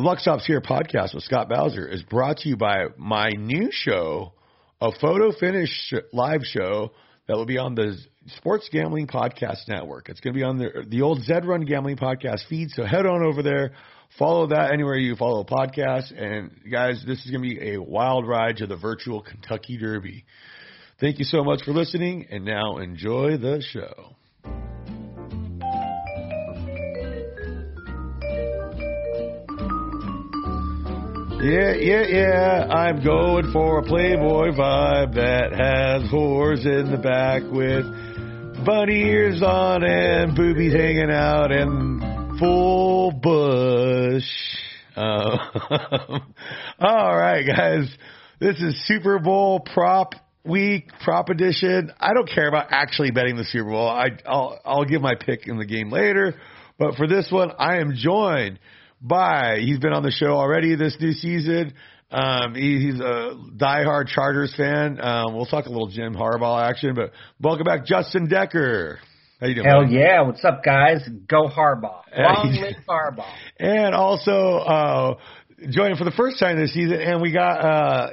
Luck Stops Here podcast with Scott Bowser is brought to you by my new show, a photo finish live show that will be on the Sports Gambling Podcast Network. It's going to be on the old Zed Run Gambling Podcast feed, so head on over there. Follow that anywhere you follow a podcast. And, guys, this is going to be a wild ride to the virtual Kentucky Derby. Thank you so much for listening, and now enjoy the show. Yeah. I'm going for a Playboy vibe that has whores in the back with bunny ears on and boobies hanging out and full bush. All right, guys. This is Super Bowl prop week, prop edition. I don't care about actually betting the Super Bowl. I'll give my pick in the game later. But for this one, I am joined by, he's been on the show already this new season. He's a diehard Chargers fan. We'll talk a little Jim Harbaugh action, but welcome back, Justin Decker. How you doing? Hell yeah. What's up, guys? Go Harbaugh. Long live Harbaugh. And also, joining for the first time this season, and we got,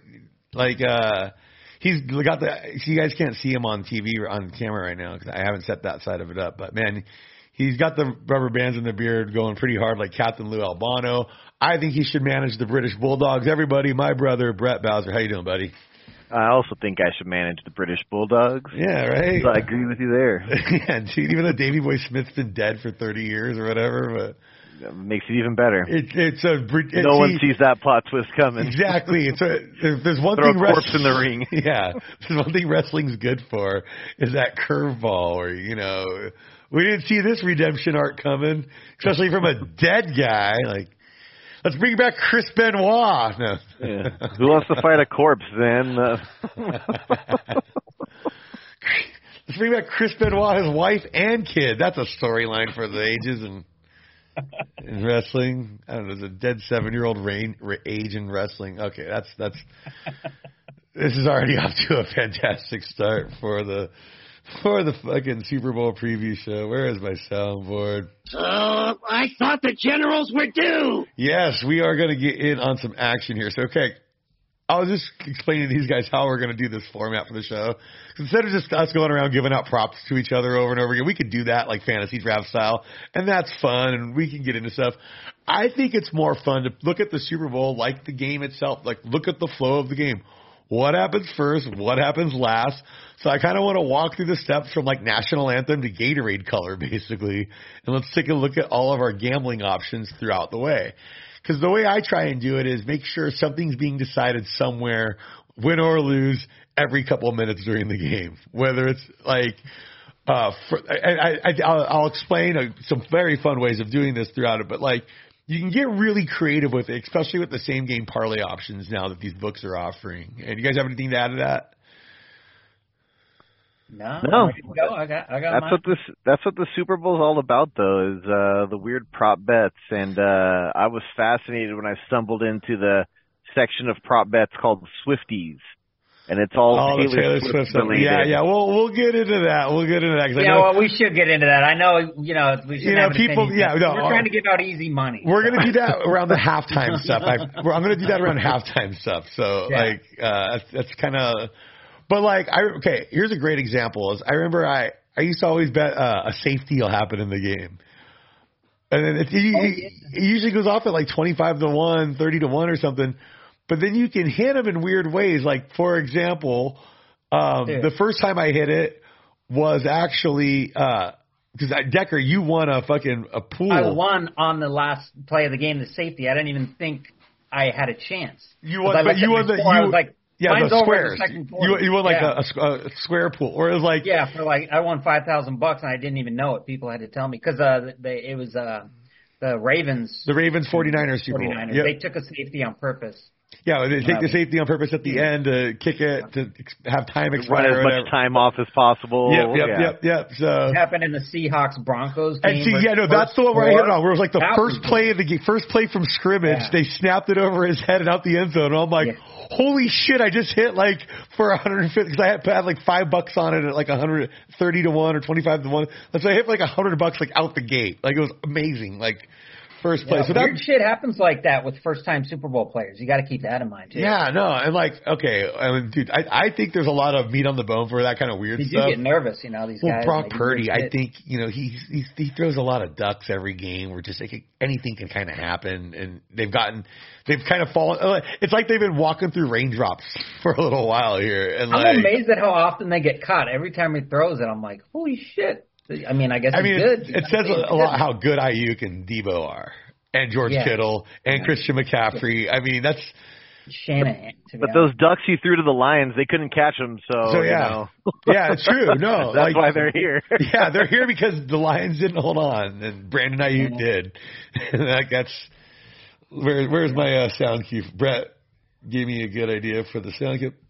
he's got you guys can't see him on TV or on camera right now because I haven't set that side of it up, but man, he's got the rubber bands in the beard going pretty hard like Captain Lou Albano. I think he should manage the British Bulldogs. Everybody, my brother, Brett Bowser. How you doing, buddy? I also think I should manage the British Bulldogs. Yeah, right? So I agree with you there. Yeah, dude, even though Davey Boy Smith's been dead for 30 years or whatever, but that makes it even better. No one sees that plot twist coming. Exactly. If there's one Throw thing a corpse in the ring. Yeah. There's one thing wrestling's good for is that curveball where, we didn't see this redemption arc coming, especially from a dead guy. Like, let's bring back Chris Benoit. No. Yeah. Who wants to fight a corpse, then? Let's bring back Chris Benoit, his wife and kid. That's a storyline for the ages in wrestling. I don't know. There's a dead 7-year-old age in wrestling. Okay, that's. This is already off to a fantastic start for the fucking Super Bowl preview show. Where is my soundboard? I thought the generals were due. Yes, we are going to get in on some action here. So, okay, I was just explaining to these guys how we're going to do this format for the show. Instead of just us going around giving out props to each other over and over again, we could do that like fantasy draft style, and that's fun, and we can get into stuff. I think it's more fun to look at the Super Bowl like the game itself, like look at the flow of the game. What happens first? What happens last? So I kind of want to walk through the steps from like national anthem to Gatorade color, basically. And let's take a look at all of our gambling options throughout the way. Because the way I try and do it is make sure something's being decided somewhere, win or lose, every couple of minutes during the game. Whether it's like, I'll explain some very fun ways of doing this throughout it, but like, you can get really creative with it, especially with the same game parlay options now that these books are offering. And you guys have anything to add to that? No. I got That's what the Super Bowl is all about, though, is the weird prop bets. And I was fascinated when I stumbled into the section of prop bets called Swifties. And it's all Taylor Swift related. Yeah. We'll get into that. We should get into that. I know, we should have people. We're trying to give out easy money. We're going to do that around the halftime stuff. I'm going to do that around halftime stuff. So that's kind of. But here's a great example. Is I remember I used to always bet a safety will happen in the game. And then it usually goes off at like 25-1, 30-1 or something. But then you can hit them in weird ways. Like, for example, the first time I hit it was actually because Decker, you won a pool. I won on the last play of the game, the safety. I didn't even think I had a chance. You won, but you won the. I was like, the squares. You won like a square pool, or it was like I won $5,000 and I didn't even know it. People had to tell me because it was the Ravens. The Ravens 49ers Super Bowl. Yep. They took a safety on purpose. Yeah, they take the safety on purpose at the end to kick it, to have time expire. Run as much time off as possible. Yep. So it happened in the Seahawks-Broncos game. And that's the one where I hit it on, where it was like the first play of the game, first play from scrimmage. Yeah. They snapped it over his head and out the end zone. And I'm like, holy shit, I just hit like for 150, because I had like $5 on it at like 130-1 or 25-1. So I hit like $100 like out the gate. Like it was amazing. Like first place. Yeah, weird shit happens like that with first-time Super Bowl players. You got to keep that in mind too. Yeah, no, and like, okay, I mean, dude, I think there's a lot of meat on the bone for that kind of weird You stuff. do get nervous, these guys. Brock Purdy, I think, he throws a lot of ducks every game where just like anything can kind of happen, and they've kind of fallen. It's like they've been walking through raindrops for a little while here. And I'm amazed at how often they get caught. Every time he throws it, I'm like, holy shit. I mean, I guess he's good. It says a lot how good Ayuk and Debo are, and George Kittle, and Christian McCaffrey. I mean, that's Shanahan. But those ducks he threw to the Lions, they couldn't catch them. So yeah, yeah, it's true. No, that's why they're here. Yeah, they're here because the Lions didn't hold on, and Brandon Ayuk did. That's where's my sound cue? Brett gave me a good idea for the sound cue.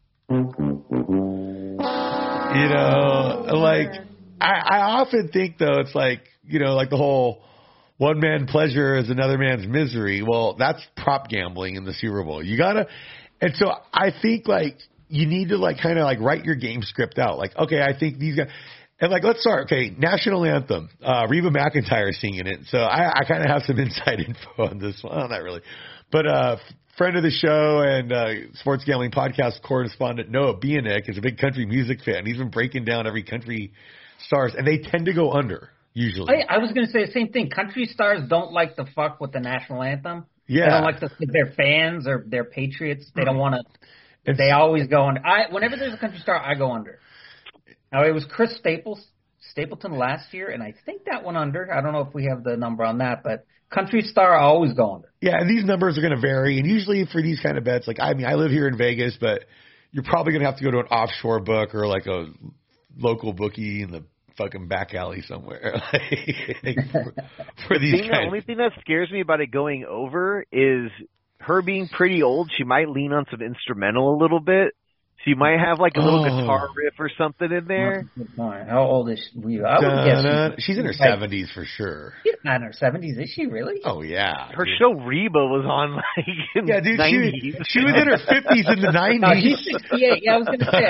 I often think, though, it's like, like the whole one man pleasure is another man's misery. Well, that's prop gambling in the Super Bowl. And so I think, you need to, kind of write your game script out. Like, okay, I think these guys, and let's start. Okay, national anthem. Reba McEntire singing it. So I kind of have some inside info on this one. Well, not really. But, friend of the show and sports gambling podcast correspondent Noah Bianek is a big country music fan. He's been breaking down every country stars, and they tend to go under usually. I was going to say the same thing. Country stars don't like to fuck with the national anthem. Yeah, they don't like to. They're fans or they're patriots. They don't want to. They always go under. Whenever there's a country star, I go under. Now it was Chris Stapleton last year, and I think that went under. I don't know if we have the number on that, but country star I always go under. Yeah, and these numbers are going to vary, and usually for these kind of bets, I live here in Vegas, but you're probably going to have to go to an offshore book or a local bookie in the fucking back alley somewhere. For these the only thing that scares me about it going over is her being pretty old. She might lean on some instrumental a little bit. She might have a little guitar riff or something in there. How old is she? I would guess she's in her 70s for sure. She's not in her 70s, is she really? Oh yeah. Her show Reba was on in the 90s. She was in her 50s in the 90s. No, she's 68. Yeah, I was going to say.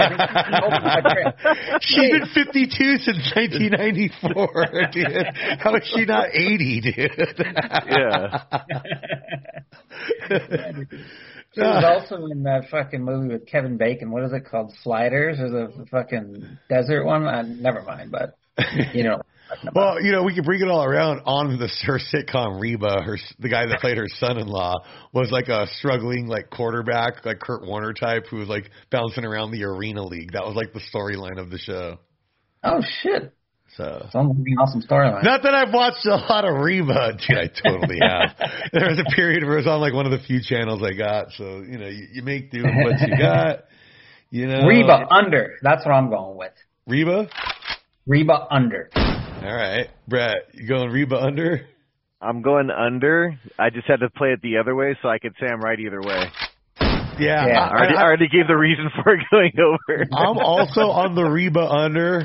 She's been 52 since 1994, dude. How is she not 80, dude? Yeah. She was also in that fucking movie with Kevin Bacon. What is it called? Sliders or the fucking desert one? Never mind, but Well, we can bring it all around on her sitcom Reba. The guy that played her son-in-law was a struggling quarterback, Kurt Warner type, who was bouncing around the Arena League. That was the storyline of the show. Oh shit. So sounds like an awesome storyline. Not that I've watched a lot of Reba, dude. I totally have. There was a period where it was on one of the few channels I got. So you make do with what you got. Reba under. That's what I'm going with. Reba under. All right, Brett, you going Reba under? I'm going under. I just had to play it the other way so I could say I'm right either way. Yeah. I already gave the reason for it going over. I'm also on the Reba under.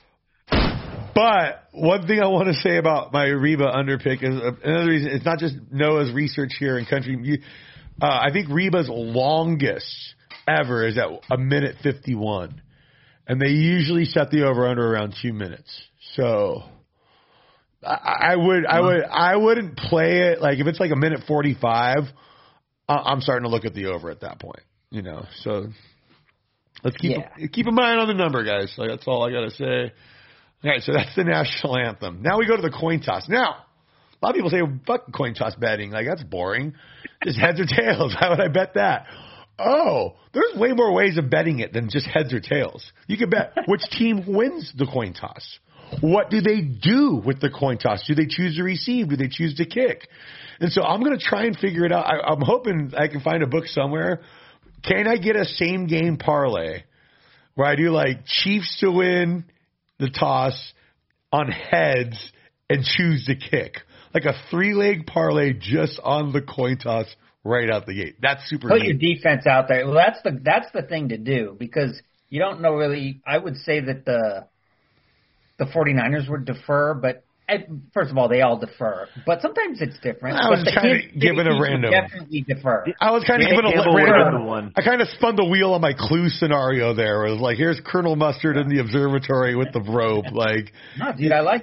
But one thing I want to say about my Reba under pick is another reason. It's not just Noah's research here in country. I think Reba's longest ever is at 1:51, and they usually set the over under around 2 minutes. So I wouldn't play it if it's 1:45. I'm starting to look at the over at that point. So let's keep in mind on the number, guys. That's all I got to say. All right, so that's the national anthem. Now we go to the coin toss. Now, a lot of people say, fuck coin toss betting. That's boring. Just heads or tails. How would I bet that? Oh, there's way more ways of betting it than just heads or tails. You can bet which team wins the coin toss. What do they do with the coin toss? Do they choose to receive? Do they choose to kick? And so I'm going to try and figure it out. I'm hoping I can find a book somewhere. Can I get a same game parlay where I do Chiefs to win the toss on heads and choose to kick? A 3-leg parlay just on the coin toss right out the gate. That's super Put neat. your defense out there. Well, that's the thing to do because you don't know really. I would say that the 49ers would defer, but first of all, they all defer. But sometimes it's different. I was kind of giving a random. Definitely defer. I was kind of giving a random one. I kind of spun the wheel on my clue scenario there. It was here's Colonel Mustard in the observatory with the robe. No, dude, I like it.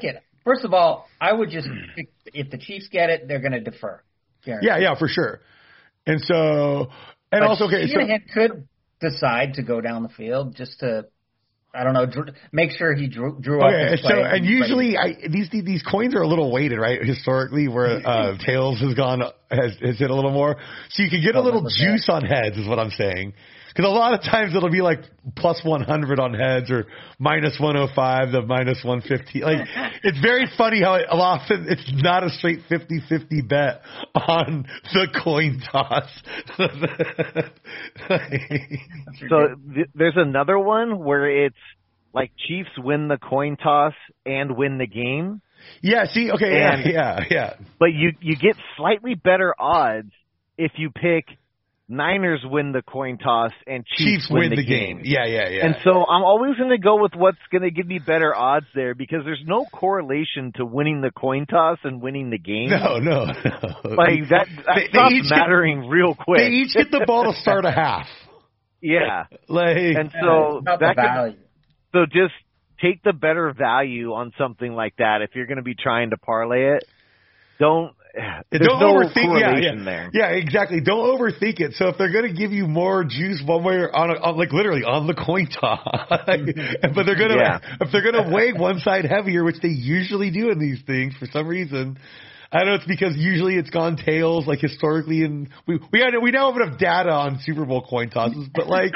First of all, I would just if the Chiefs get it, they're going to defer. Guaranteed. Yeah, for sure. And so, and but also, okay, Shanahan could decide to go down the field just to, I don't know, make sure he drew up his play. So, and usually these coins are a little weighted, right? Historically, where tails has hit a little more, so you can get a little juice on heads, is what I'm saying. Because a lot of times it'll be like plus 100 on heads or minus 105 to minus 150. Like, it's very funny how often it's not a straight 50-50 bet on the coin toss. There's another one where it's like Chiefs win the coin toss and win the game. Yeah, see, okay, yeah. But you get slightly better odds if you pick Niners win the coin toss and Chiefs win the game. Yeah. And so I'm always going to go with what's going to give me better odds there because there's no correlation to winning the coin toss and winning the game. No. Like that stops mattering real quick. They each get the ball to start a half. Yeah. And so so just take the better value on something like that. If you're going to be trying to parlay it, don't overthink there. Yeah, exactly. Don't overthink it. So if they're going to give you more juice one way or on like literally on the coin toss, but they're going to if they're going to weigh one side heavier, which they usually do in these things for some reason. I don't know. It's because usually it's gone tails, like historically, and we now have enough data on Super Bowl coin tosses, but like.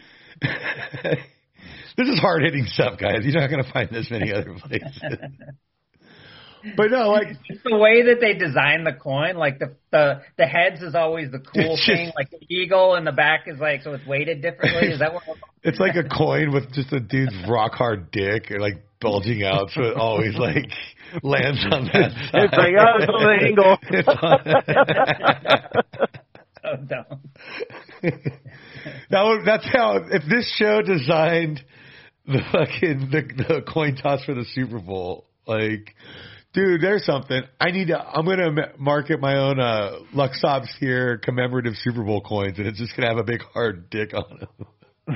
This is hard hitting stuff, guys. You're not going to find this many other places. But no, like just the way that they design the coin, like the heads is always the cool thing, like the eagle and the back is like so it's weighted differently. Is that what? It's like a coin with just a dude's rock hard dick or like bulging out, so it always like lands on that side. It's like it's an angle. So dumb. That's how. If this show designed the coin toss for the Super Bowl, like. Dude, there's something. I'm going to market my own Luxops here commemorative Super Bowl coins, and it's just going to have a big hard dick on them.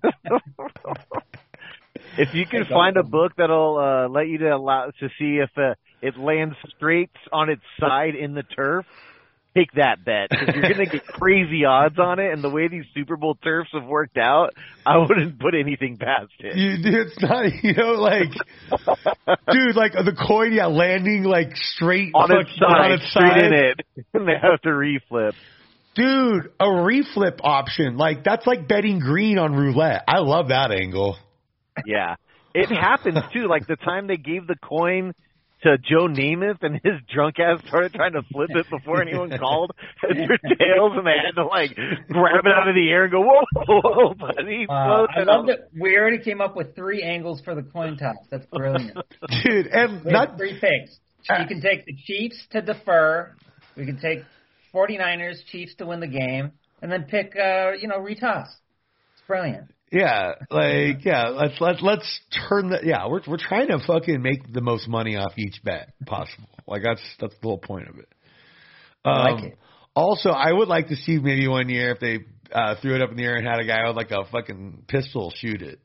If you can find a book that'll let you to see if it lands straight on its side in the turf, take that bet because you're going to get crazy odds on it. And the way these Super Bowl turfs have worked out, I wouldn't put anything past it. It's not, like, dude, like the coin, landing like straight on its side, straight in it, and they have to reflip. Dude, a reflip option, like that's like betting green on roulette. I love that angle. Yeah, it happens too. Like the time they gave the coin to Joe Namath and his drunk ass started trying to flip it before anyone called for tails, and they had to like grab it out of the air and go whoa, buddy. I love that we already came up with 3 angles for the coin toss. That's brilliant, dude. And not 3 picks. You can take the Chiefs to defer. We can take 49ers Chiefs to win the game, and then pick retoss. It's brilliant. Yeah, let's turn that. Yeah, we're trying to fucking make the most money off each bet possible. Like that's the whole point of it. I like it. Also, I would like to see maybe one year if they threw it up in the air and had a guy with like a fucking pistol shoot it.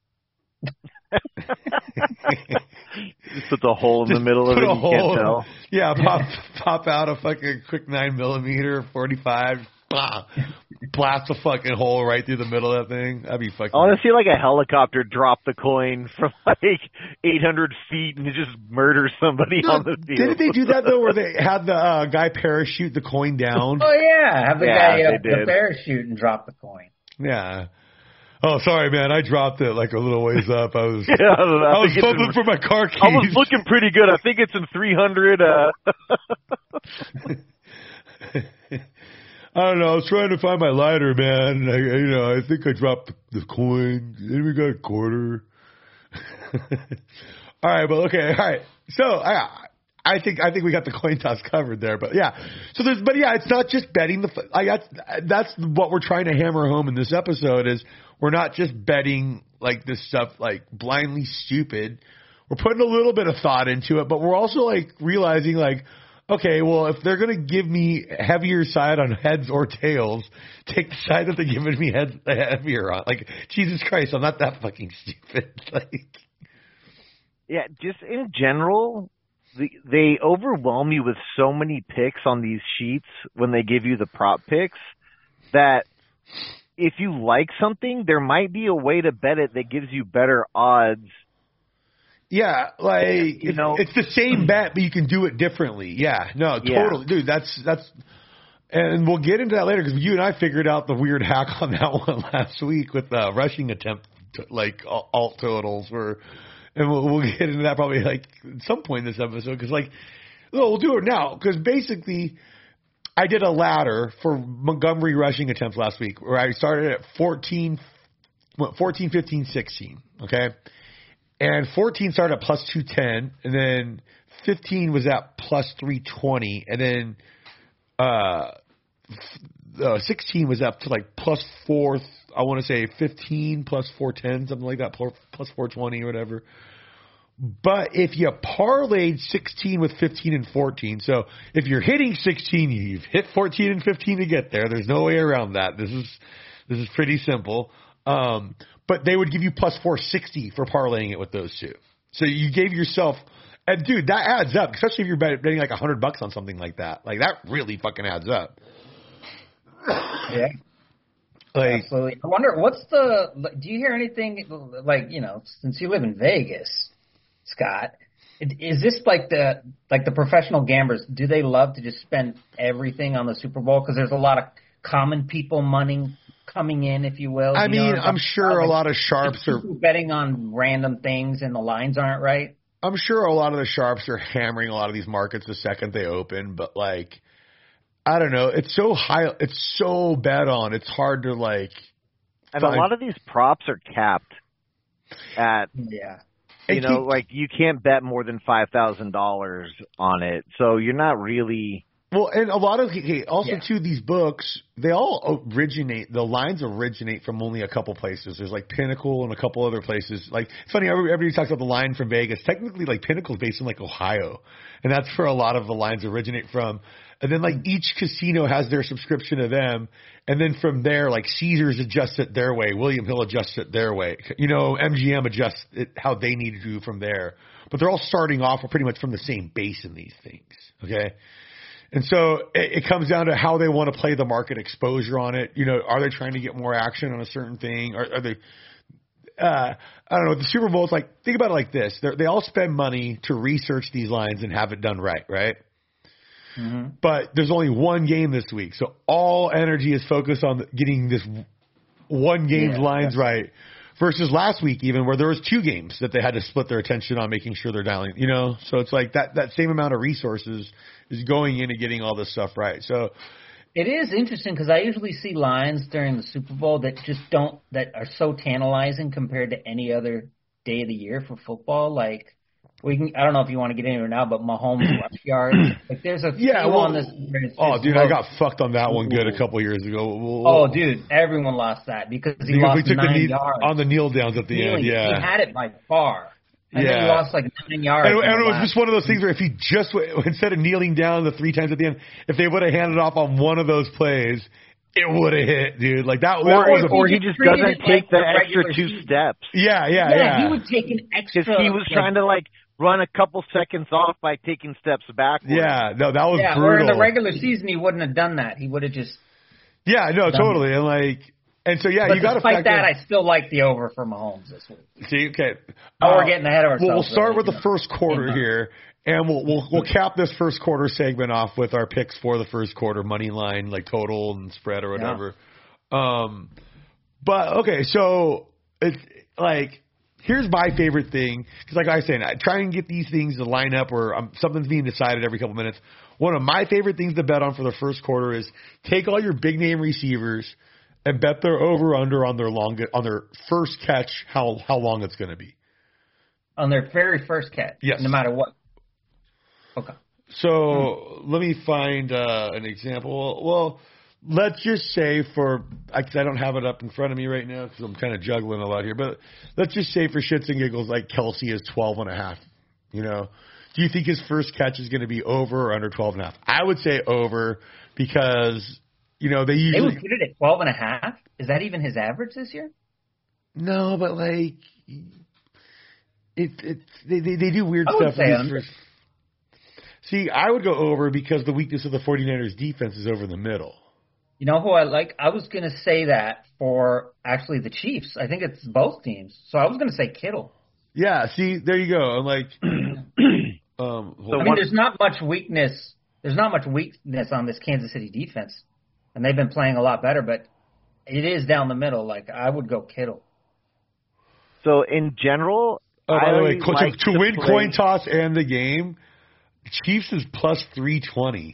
Just put the hole in the middle of it. You can't tell. Yeah, pop out a fucking quick 9mm 45. Blast a fucking hole right through the middle of that thing. That'd be fucking. I want to see like a helicopter drop the coin from like 800 feet and just murder somebody on the field. Didn't they do that though, where they had the guy parachute the coin down? Oh yeah, have the guy the parachute and drop the coin. Yeah. Oh, sorry, man. I dropped it like a little ways up. I was I was fumbling for my car keys. I was looking pretty good. I think it's in 300. I don't know. I was trying to find my lighter, man. I think I dropped the coin. Then we got a quarter. All right, but okay. All right. So I think we got the coin toss covered there, but yeah. It's not just betting that's what we're trying to hammer home in this episode is we're not just betting like this stuff like blindly stupid. We're putting a little bit of thought into it, but we're also like realizing like, okay, well, if they're going to give me heavier side on heads or tails, take the side that they're giving me heavier on. Like, Jesus Christ, I'm not that fucking stupid. Like, Yeah, just in general, they overwhelm you with so many picks on these sheets when they give you the prop picks that if you like something, there might be a way to bet it that gives you better odds. Yeah, like it's the same bet, but you can do it differently. Yeah, no, totally, dude. That's, and we'll get into that later because you and I figured out the weird hack on that one last week with the rushing attempt, like alt totals were. And we'll get into that probably like at some point in this episode because we'll do it now because basically I did a ladder for Montgomery rushing attempts last week where I started at 14, 15, 16, okay? And 14 started at plus 210 and then 15 was at plus 320 and then 16 was up to like plus 4, I want to say 15 plus 410, something like that, plus 420 or whatever. But if you parlayed 16 with 15 and 14, so if you're hitting 16, you've hit 14 and 15 to get there. There's no way around that. This is pretty simple. But they would give you plus 460 for parlaying it with those two. So you gave yourself, and dude, that adds up, especially if you're betting like $100 on something like that. Like that really fucking adds up. Yeah. Like, absolutely. I wonder do you hear anything like, since you live in Vegas, Scott, is this like the professional gamblers, do they love to just spend everything on the Super Bowl? Because there's a lot of common people money coming in, if you will. I mean, I'm sure a lot of sharps are betting on random things and the lines aren't right. I'm sure a lot of the sharps are hammering a lot of these markets the second they open, but like, I don't know. It's so high. It's so bet on. It's hard to like. And a lot of these props are capped at. Yeah. Like you can't bet more than $5,000 on it, so you're not really. Well, and a lot of too, these books, they all originate. The lines originate from only a couple places. There's like Pinnacle and a couple other places. Like it's funny, everybody talks about the line from Vegas. Technically, like Pinnacle's based in like Ohio, and that's where a lot of the lines originate from. And then, like, each casino has their subscription to them. And then from there, like, Caesars adjusts it their way. William Hill adjusts it their way. MGM adjusts it how they need to do from there. But they're all starting off pretty much from the same base in these things, okay? And so it comes down to how they want to play the market exposure on it. Are they trying to get more action on a certain thing? Are they I don't know. The Super Bowl, it's like, think about it like this. They all spend money to research these lines and have it done right? Mm-hmm. But there's only one game this week, so all energy is focused on getting this one game's lines right. Versus last week, even where there was 2 games that they had to split their attention on making sure they're dialing. So it's like that same amount of resources is going into getting all this stuff right. So it is interesting because I usually see lines during the Super Bowl that are so tantalizing compared to any other day of the year for football, like. I don't know if you want to get into it now, but Mahomes rush yards. Like there's a few on this. I got fucked on that one good a couple years ago. Oh, dude, everyone lost that because he lost 9 yards on the kneel downs at the end. Yeah, he had it by far. And then he lost like 9 yards. And it was just one of those things where if he just instead of kneeling down the 3 times at the end, if they would have handed off on one of those plays, it would have hit, dude. Like that. Or he just doesn't take the extra 2 steps. Yeah. He would take an extra. Because he was trying to run a couple seconds off by taking steps backwards. Yeah, no, that was brutal. Or in the regular season, he wouldn't have done that. He would have just. Yeah, no, totally, and so but you got to. Despite that, I still like the over for Mahomes this week. See, okay, we're getting ahead of ourselves. Well, we'll start with the first quarter here, and we'll cap this first quarter segment off with our picks for the first quarter, money line, like total and spread or whatever. Yeah. But okay, so it's like. Here's my favorite thing, because like I was saying, I try and get these things to line up where something's being decided every couple minutes. One of my favorite things to bet on for the first quarter is take all your big name receivers and bet their over/under on their first catch, how long it's going to be. On their very first catch, yes, no matter what. Okay. So let me find an example. Well. Let's just say because I don't have it up in front of me right now because I'm kind of juggling a lot here, but let's just say for shits and giggles, like Kelsey is 12.5. Do you think his first catch is going to be over or under 12.5? I would say over because, they usually. They would put it at 12.5? Is that even his average this year? No, but They do weird I would stuff. say in these under. first. See, I would go over because the weakness of the 49ers defense is over the middle. You know who I like? I was going to say that for actually the Chiefs. I think it's both teams. So I was going to say Kittle. Yeah, see, there you go. I'm like, there's not much weakness. There's not much weakness on this Kansas City defense, and they've been playing a lot better. But it is down the middle. Like I would go Kittle. So in general, by the way, like to win coin toss and the game, Chiefs is plus 320.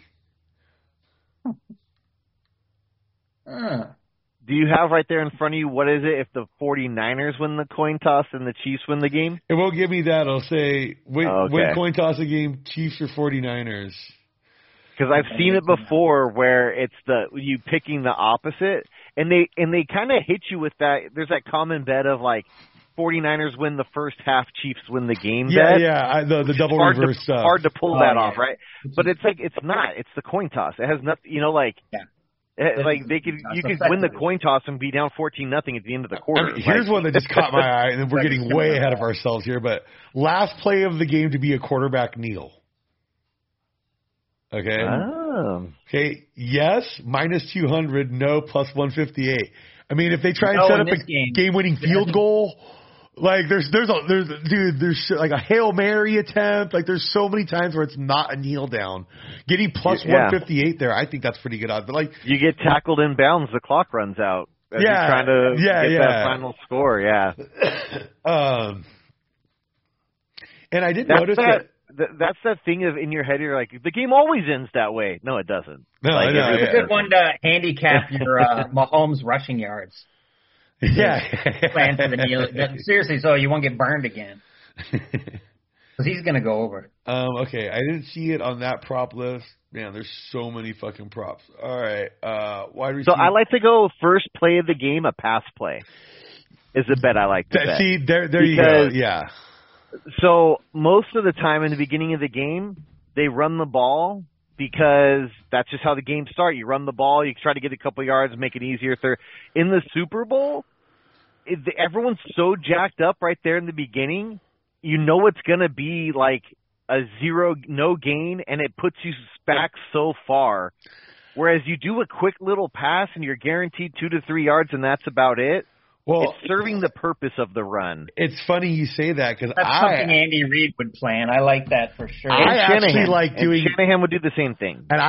Do you have right there in front of you, what is it if the 49ers win the coin toss and the Chiefs win the game? It won't give me that. It'll say, win coin toss a game, Chiefs or 49ers. Because I've seen it before where it's you picking the opposite, and they kind of hit you with that. There's that common bet of like 49ers win the first half, Chiefs win the game. Yeah, bet. yeah, the double reverse stuff. Hard to pull that off, right? But it's like it's not. It's the coin toss. It has nothing. Like you could win the coin toss and be down 14-0 at the end of the quarter. Here's one that just caught my eye, and then we're getting way ahead of ourselves here. But last play of the game to be a quarterback kneel. Okay. Oh. Okay. Yes, minus 200. No, plus 158. I mean, if they try and set up a game-winning field goal, like there's like a Hail Mary attempt. Like there's so many times where it's not a kneel down. Getting plus 158 there, I think that's pretty good odds. But like you get tackled in bounds, the clock runs out. As you're trying to get that final score. Yeah. And I did notice that. That's that thing of in your head. You're like, the game always ends that way. No, it doesn't. No, it's a good one to handicap your Mahomes rushing yards. Yeah, plan for the deal. Seriously, so you won't get burned again. Because he's gonna go over. Okay, I didn't see it on that prop list. Man, there's so many fucking props. All right, wide receiver. So I like to go first play of the game, a pass play. Is the bet I like to bet. See, there you go. Yeah. So most of the time in the beginning of the game, they run the ball because that's just how the game starts. You run the ball, you try to get a couple yards, make it easier. In the Super Bowl, everyone's so jacked up right there in the beginning. You know it's going to be like a no gain, and it puts you back so far. Whereas you do a quick little pass, and you're guaranteed 2 to 3 yards, and that's about it. Well, it's serving the purpose of the run. It's funny you say that because that's something Andy Reid would plan. I like that for sure. I actually like doing. Shanahan would do the same thing. And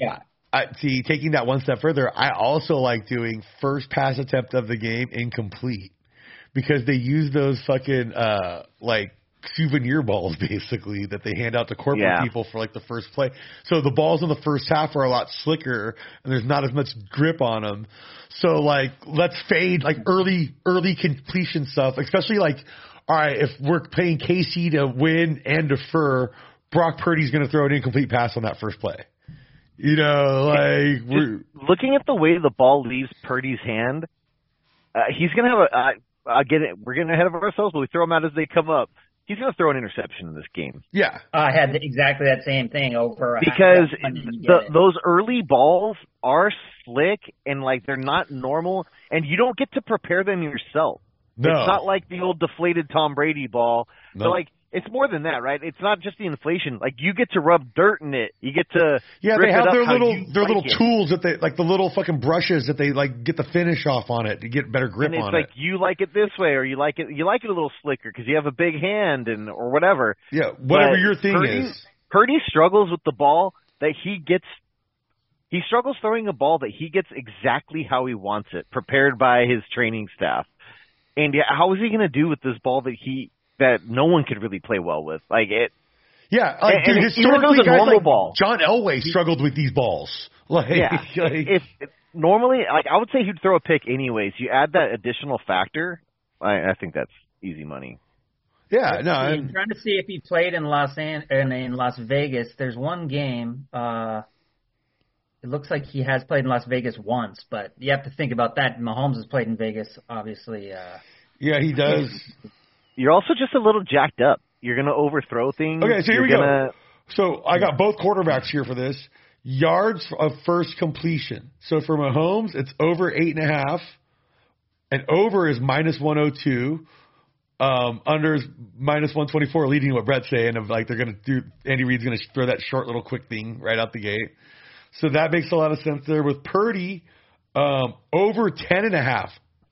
I see, taking that one step further, I also like doing first pass attempt of the game incomplete because they use those fucking like souvenir balls basically that they hand out to corporate people for like the first play. So the balls in the first half are a lot slicker and there's not as much grip on them. So like let's fade like early completion stuff, especially like all right, if we're playing KC to win and defer, Brock Purdy's going to throw an incomplete pass on that first play. You know, like we're looking at the way the ball leaves Purdy's hand, he's going to have we're getting ahead of ourselves, but we throw them out as they come up. He's going to throw an interception in this game. Yeah. I had exactly that same thing over. Because those early balls are slick and, like, they're not normal, and you don't get to prepare them yourself. No. It's not like the old deflated Tom Brady ball. No. But, like, it's more than that, right? It's not just the inflation. Like, you get to rub dirt in it. You get to they have their little tools that they like, the little fucking brushes that they like get the finish off on it to get better grip on it. And it's like you like it this way, or you like it a little slicker because you have a big hand or whatever. Yeah, whatever your thing is. Purdy struggles with the ball that he gets. He struggles throwing a ball that he gets exactly how he wants it, prepared by his training staff. And how is he going to do with this ball that no one could really play well with? Like it. Yeah, dude, historically, guys like John Elway struggled with these balls. Like, if normally, like I would say he'd throw a pick anyways. You add that additional factor, I think that's easy money. Yeah, no. I'm trying to see if he played in Las Vegas. There's one game. It looks like he has played in Las Vegas once, but you have to think about that. Mahomes has played in Vegas, obviously. Yeah, he does. You're also just a little jacked up. You're going to overthrow things. Okay, so here we go. So I got both quarterbacks here for this. Yards of first completion. So for Mahomes, it's over 8.5. And over is minus 102. Unders minus 124, leading to what Brett's saying of like they're going to do. Andy Reid's going to throw that short little quick thing right out the gate. So that makes a lot of sense there. With Purdy, over 10.5,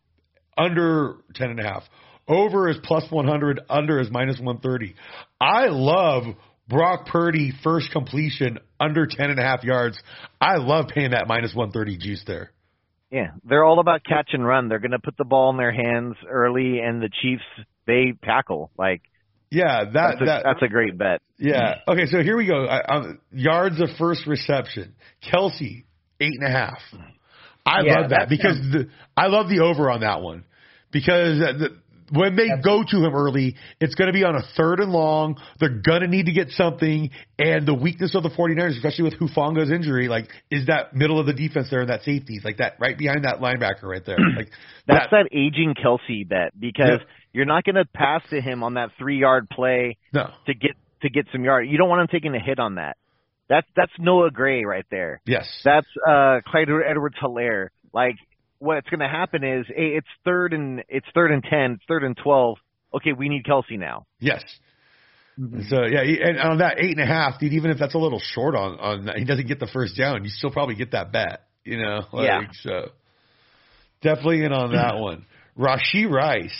under 10.5. Over is plus 100, under is minus 130. I love Brock Purdy first completion under 10.5 yards. I love paying that minus 130 juice there. Yeah, they're all about catch and run. They're going to put the ball in their hands early, and the Chiefs, they tackle. Like, yeah, that's a great bet. Yeah. Okay, so here we go. Yards of first reception. Kelsey, 8.5. I love that because I love the over on that one because when they go to him early, it's going to be on a 3rd and long. They're going to need to get something. And the weakness of the 49ers, especially with Hufanga's injury, like, is that middle of the defense there and that safety, like that right behind that linebacker right there. Like that's that aging Kelsey bet because you're not going to pass to him on that 3-yard play to get some yards. You don't want him taking a hit on that. That's Noah Gray right there. Yes. That's Clyde Edwards-Helaire. Like, what's going to happen is it's 3rd and 10, it's 3rd and 12. Okay, we need Kelsey now. Yes. Mm-hmm. So yeah, and on that 8.5, dude, even if that's a little short on that, he doesn't get the first down, you still probably get that bet, you know? So definitely in on that one. Rashee Rice,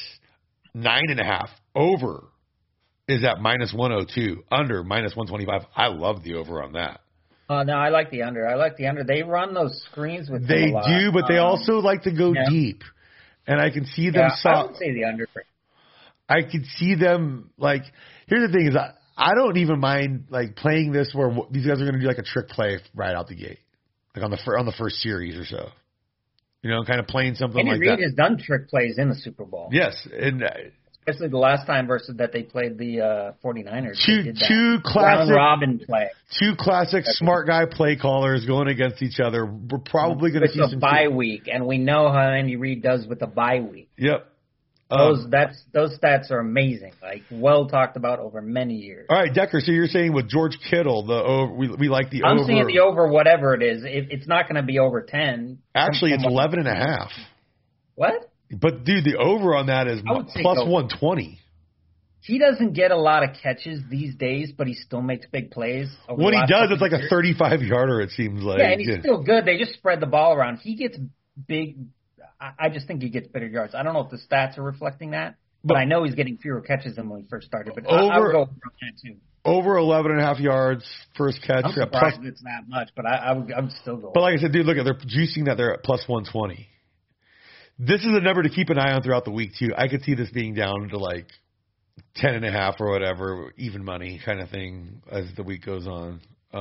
9.5. Over is at minus 102. Under minus 125. I love the over on that. No, I like the under. They run those screens with They a lot. do, but they also like to go deep. And I can see them I would say the under. I could see them, like, here's the thing is I don't even mind, like, playing this where these guys are going to do, like, a trick play right out the gate. Like, on the first series or so. You know, kind of playing something Andy like Reid that. has done trick plays in the Super Bowl. Yes, and especially the last time versus that they played the 49ers. Two classic Robin play. Two classic smart guy play callers going against each other. We're probably going to see some bye week, and we know how Andy Reid does with the bye week. Yep. Those stats are amazing. Like, well talked about over many years. All right, Decker. So you're saying with George Kittle, we like the over. I'm seeing the over, whatever it is. It's not going to be over 10. Actually, it's 11.5. What? But dude, the over on that is plus 120. He doesn't get a lot of catches these days, but he still makes big plays. When he does, it's like a 35-yarder. It seems like. Yeah, and he's still good. They just spread the ball around. He gets big. I just think he gets better yards. I don't know if the stats are reflecting that, but I know he's getting fewer catches than when he first started. But I would go over that too. Over 11.5 yards first catch. I'm surprised it's that much, but I would still go. But like I said, dude, look at they're juicing that they're at plus 120. This is a number to keep an eye on throughout the week too. I could see this being down to like 10.5 or whatever, even money kind of thing as the week goes on.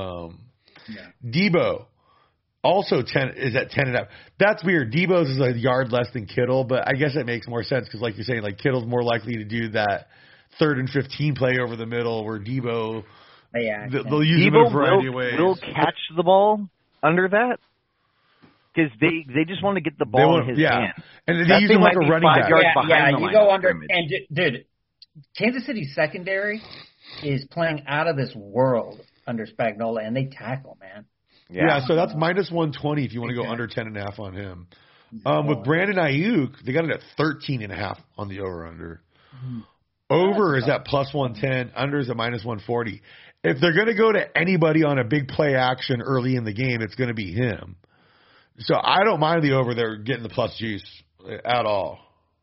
Debo. Also 10 is at 10.5. That's weird. Debo's is a yard less than Kittle, but I guess it makes more sense because, like you're saying, like Kittle's more likely to do that 3rd and 15 play over the middle, where Debo they'll use him in a variety of ways. Will catch the ball under that because they just want to get the ball in his hand. And they use him like a running back. You go under. And dude, Kansas City secondary is playing out of this world under Spagnuolo, and they tackle, man. Yeah, so that's minus 120 if you want to go under 10.5 on him. With Brandon Ayuk, they got it at 13.5 on the over-under. Over is at plus 110. Under is at minus 140. If they're going to go to anybody on a big play action early in the game, it's going to be him. So I don't mind the over there getting the plus juice at all.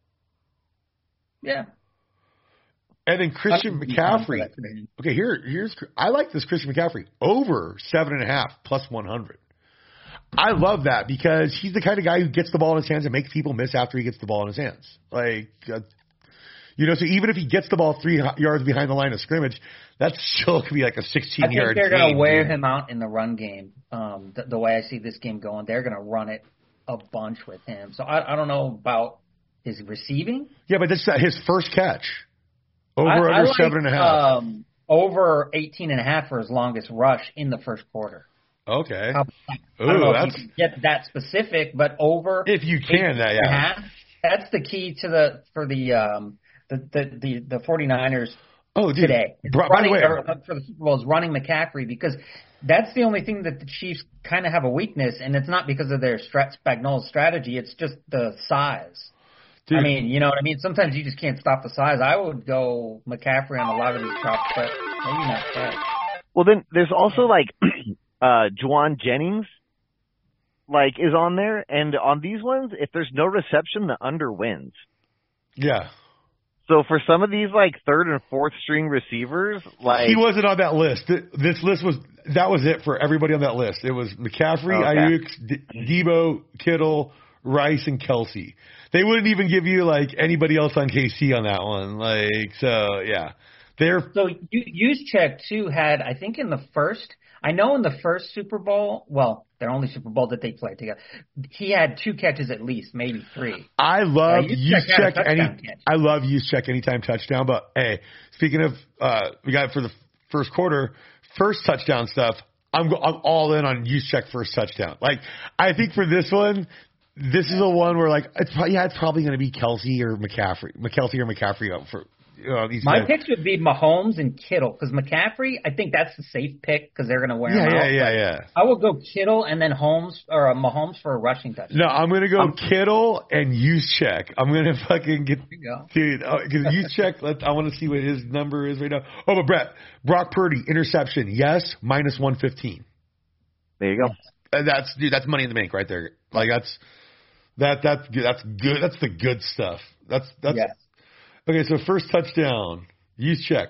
Yeah. And then Christian McCaffrey. Okay, here's I like this Christian McCaffrey over 7.5 plus 100. I love that because he's the kind of guy who gets the ball in his hands and makes people miss after he gets the ball in his hands. Like, so even if he gets the ball 3 yards behind the line of scrimmage, that still could be like a 16-yard I think they're going to wear him out in the run game. The way I see this game going, they're going to run it a bunch with him. So I don't know about his receiving. Yeah, but that's his first catch. Over under 7.5. Over 18.5 for his longest rush in the first quarter. Okay. I don't know if you can get that specific, but over. If you can, that's the key to the 49ers today. By the way, for the Super Bowl is running McCaffrey because that's the only thing that the Chiefs kind of have a weakness, and it's not because of their Spagnuolo's strategy. It's just the size. Dude. I mean, you know what I mean? Sometimes you just can't stop the size. I would go McCaffrey on a lot of these props, but maybe not that. Well, then there's also like Juwan Jennings, like is on there, and on these ones, if there's no reception, the under wins. Yeah. So for some of these like third and fourth string receivers, like he wasn't on that list. This list was it for everybody on that list. It was McCaffrey, Ayuk, Debo, Kittle, Rice, and Kelsey. They wouldn't even give you like anybody else on KC on that one. Like, so yeah, So Juszczyk too had, I think in the first Super Bowl, well, their only Super Bowl that they played together, he had 2 catches at least, maybe 3. I love Juszczyk I love Juszczyk anytime touchdown. But hey, speaking of, we got it for the first quarter, first touchdown stuff. I'm all in on Juszczyk first touchdown. Like, I think for this one, this is a one where like it's probably going to be Kelsey or McCaffrey up for. These My guys. picks would be Mahomes and Kittle because McCaffrey, I think that's the safe pick because they're going to wear him out. Yeah. I would go Kittle and then Mahomes for a rushing touchdown. No, I'm going to go Kittle and Juszczyk. I'm going to fucking get – dude, because Juszczyk, I want to see what his number is right now. Oh, but Brett, Brock Purdy, interception, yes, minus 115. There you go. That's money in the bank right there. Like, that's good. That's good. That's the good stuff. That's yes. Okay, so first touchdown, Juszczyk,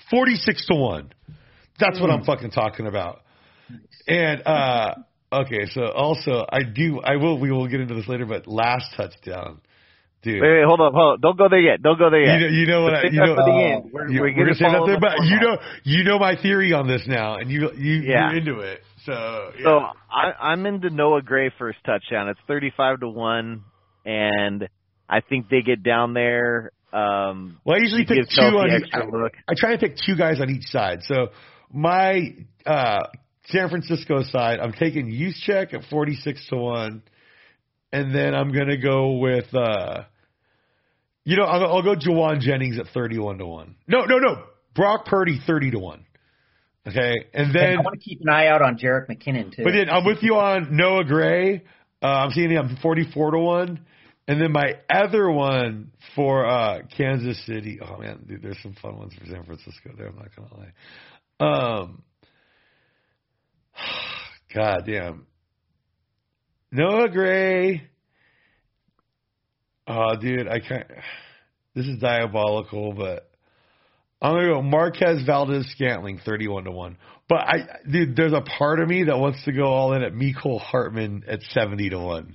46-1. That's what I'm fucking talking about. And okay, so also we will get into this later, but last touchdown, dude. Wait, hold up. Don't go there yet. You know what? We're gonna say that there, but you know my theory on this now, and you're into it. So yeah. So I'm into Noah Gray first touchdown. It's 35-1, and I think they get down there. Well, I usually pick 2 on each. I try to pick 2 guys on each side. So my San Francisco side, I'm taking Juszczyk at 46-1, and then I'm gonna go with I'll go Juwan Jennings at 31-1. No, Brock Purdy 30-1. Okay, and then I want to keep an eye out on Jerick McKinnon too. But then I'm with you on Noah Gray. I'm seeing him 44-1. And then my other one for Kansas City. Oh man, dude, there's some fun ones for San Francisco there. I'm not gonna lie. God damn. Noah Gray. Oh, dude, I can't. This is diabolical, but I'm gonna go Marquez Valdez-Scantling 31-1. But dude, there's a part of me that wants to go all in at Mecole Hardman at 70-1.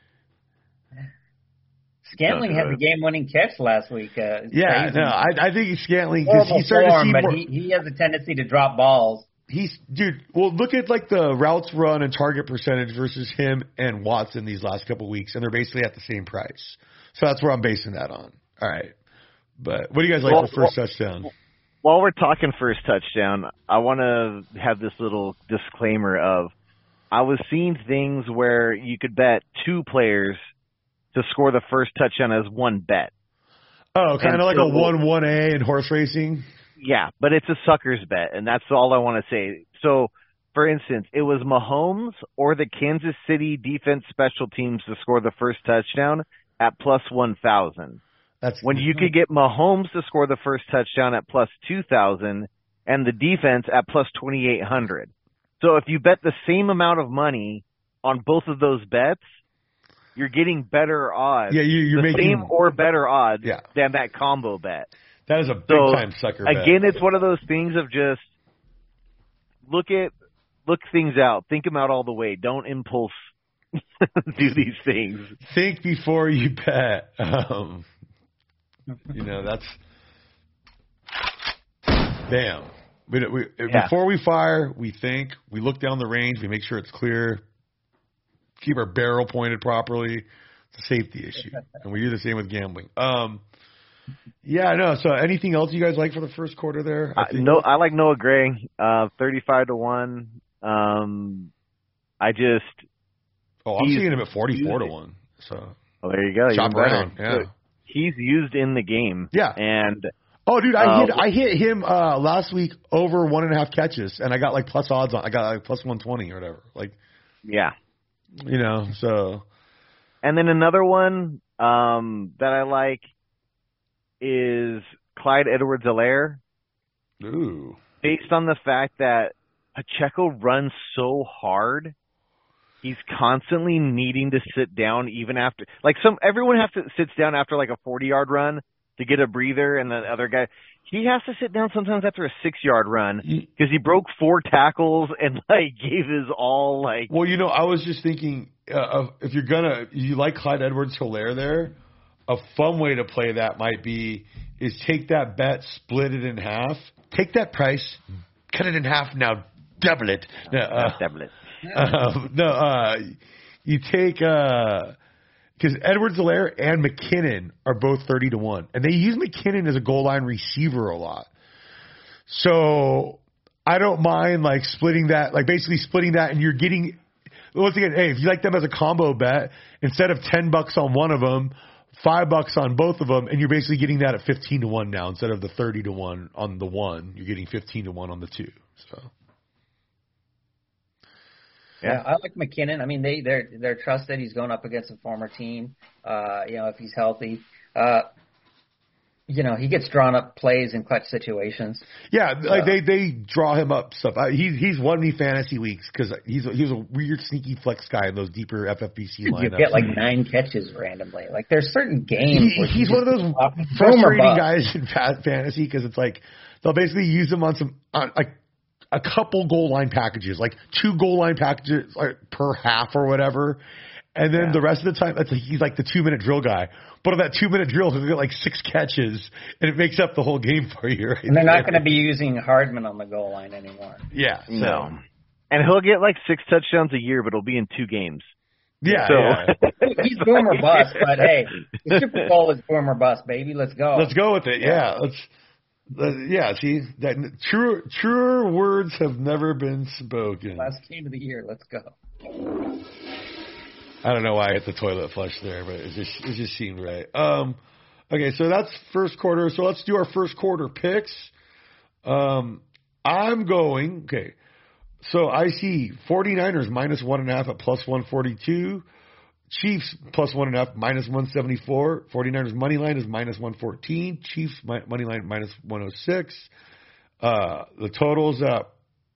Scantling had the game-winning catch last week. I think Scantling because he started to see more. He has a tendency to drop balls. Well, look at like the routes run and target percentage versus him and Watson these last couple of weeks, and they're basically at the same price. So that's where I'm basing that on. All right, but what do you guys like for first touchdown? While we're talking first touchdown, I want to have this little disclaimer of I was seeing things where you could bet 2 players to score the first touchdown as one bet. Oh, kind of like a 1-1A in horse racing? Yeah, but it's a sucker's bet, and that's all I want to say. So, for instance, it was Mahomes or the Kansas City defense special teams to score the first touchdown at plus 1,000. When you could get Mahomes to score the first touchdown at plus 2,000 and the defense at plus 2,800. So if you bet the same amount of money on both of those bets, you're getting better odds. Yeah, you're making same or better odds than that combo bet. That is a big time sucker bet. Again, it's one of those things of just look things out, think them out all the way. Don't impulse do these things. Think before you bet. That's damn. Before we fire, we think. We look down the range. We make sure it's clear. Keep our barrel pointed properly. It's a safety issue. And we do the same with gambling. So anything else you guys like for the first quarter there? I like Noah Gray, 35-1. I'm seeing him at 44-1. So there you go. Shop around. Yeah. He's used in the game. Yeah. And dude, I hit him last week over 1.5 catches, and I got like plus odds on. I got like plus 120 or whatever. Like, yeah. So. And then another one, that I like is Clyde Edwards-Helaire. Ooh. Based on the fact that Pacheco runs so hard, he's constantly needing to sit down even after, like everyone sits down after like a 40-yard run to get a breather, and the other guy, he has to sit down sometimes after a 6-yard run because he broke 4 tackles and like gave his all. Like, well, I was just thinking, if you like Clyde Edwards-Helaire there, a fun way to play that might be is take that bet, split it in half, take that price, cut it in half, now double it. Double it. You take because Edwards-Helaire and McKinnon are both 30-1, and they use McKinnon as a goal line receiver a lot. So I don't mind like splitting that, like basically splitting that, and you're getting, once again, hey, if you like them as a combo bet, instead of $10 on one of them, $5 on both of them, and you're basically getting that at 15-1 now instead of the 30-1 on the one. You're getting 15-1 on the two. So. Yeah, I like McKinnon. I mean, they're trusted. He's going up against a former team. If he's healthy, he gets drawn up plays in clutch situations. Yeah, like they draw him up stuff. He's won me fantasy weeks because he's a weird sneaky flex guy in those deeper FFPC lineups. You get like 9 catches randomly. Like there's certain games. He's one of those frustrating guys in fantasy because it's like they'll basically use him on a couple goal line packages, like 2 goal line packages per half or whatever. And then the rest of the time, he's like the 2-minute drill guy. But on that 2-minute drill, he'll get like 6 catches, and it makes up the whole game for you. Right? And they're not going to be using Hardman on the goal line anymore. Yeah. So. No. And he'll get like 6 touchdowns a year, but it'll be in 2 games. Yeah. So. Yeah. He's boom or bust, but hey, the Super Bowl is boom or bust, baby. Let's go. Let's go with it. Yeah. See, that truer words have never been spoken. Last game of the year. Let's go. I don't know why I hit the toilet flush there, but it just seemed right. Okay, so that's first quarter. So let's do our first quarter picks. I'm going, okay. So I see 49ers minus 1.5 at plus 142. Chiefs plus 1.5 minus 174. 49ers money line is minus 114. Chiefs money line minus 106. The total's up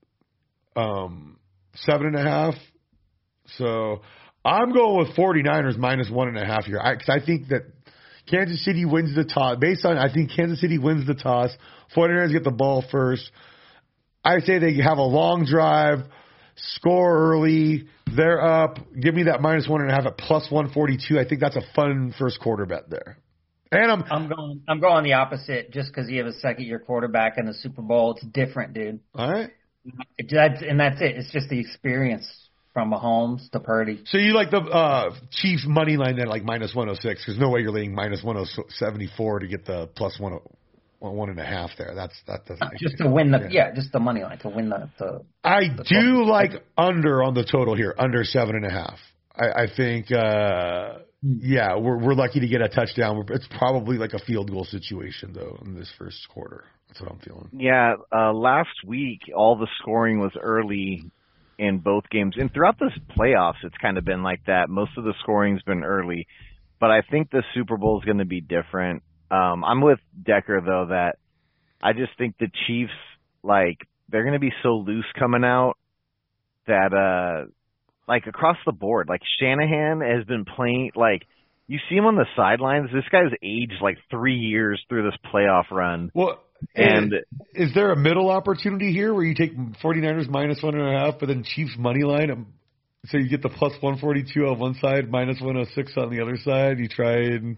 7.5. So I'm going with 49ers minus 1.5 here. Because I think that Kansas City wins the toss. I think Kansas City wins the toss. 49ers get the ball first. I say they have a long drive, score early. They're up. Give me that minus 1.5 at plus 142. I think that's a fun first quarter bet there. And I'm going the opposite just because you have a second-year quarterback in the Super Bowl. It's different, dude. All right. That's it. It's just the experience from Mahomes to Purdy. So you like the Chiefs money line then, like minus 106? There's no way you're laying minus 174 to get the plus 1.5 there. That doesn't just to win just the money line to win the I do like under on the total here, under 7.5. I think we're lucky to get a touchdown. It's probably like a field goal situation though in this first quarter. That's what I'm feeling. Yeah, last week all the scoring was early in both games, and throughout the playoffs it's kind of been like that. Most of the scoring's been early, but I think the Super Bowl is going to be different. I'm with Decker though that I just think the Chiefs, like, they're going to be so loose coming out that like across the board, like Shanahan has been playing, like you see him on the sidelines. This guy's aged like 3 years through this playoff run. Well, and is there a middle opportunity here where you take 49ers minus 1.5, but then Chiefs money line? So you get the plus 142 on one side, minus 106 on the other side. You try and.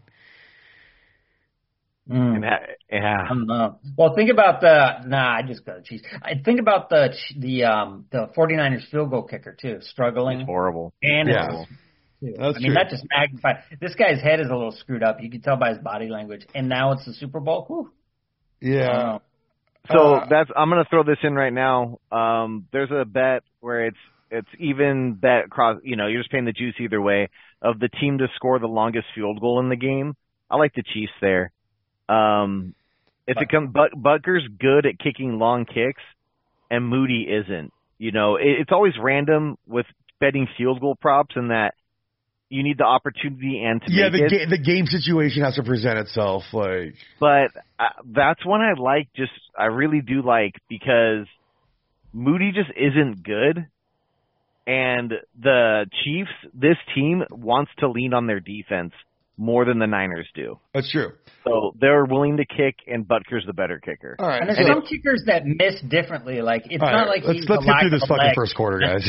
I don't know. Well, think about I just got the Chiefs. Think about the 49ers field goal kicker too, struggling. It's horrible. And horrible. That's true. That just magnified. This guy's head is a little screwed up. You can tell by his body language. And now it's the Super Bowl. Whew. Yeah. So I'm going to throw this in right now. There's a bet where it's even bet across. You're just paying the juice either way of the team to score the longest field goal in the game. I like the Chiefs there. Butker's good at kicking long kicks, and Moody isn't. It's always random with betting field goal props in that you need the opportunity and to yeah, make it. The game situation has to present itself. Like, but that's one I like. I really do like because Moody just isn't good, and the Chiefs, this team wants to lean on their defense more than the Niners do. That's true. So they're willing to kick, and Butker's the better kicker. All right. And there's some kickers that miss differently. Like it's All not right, like let's get through this fucking first quarter, guys.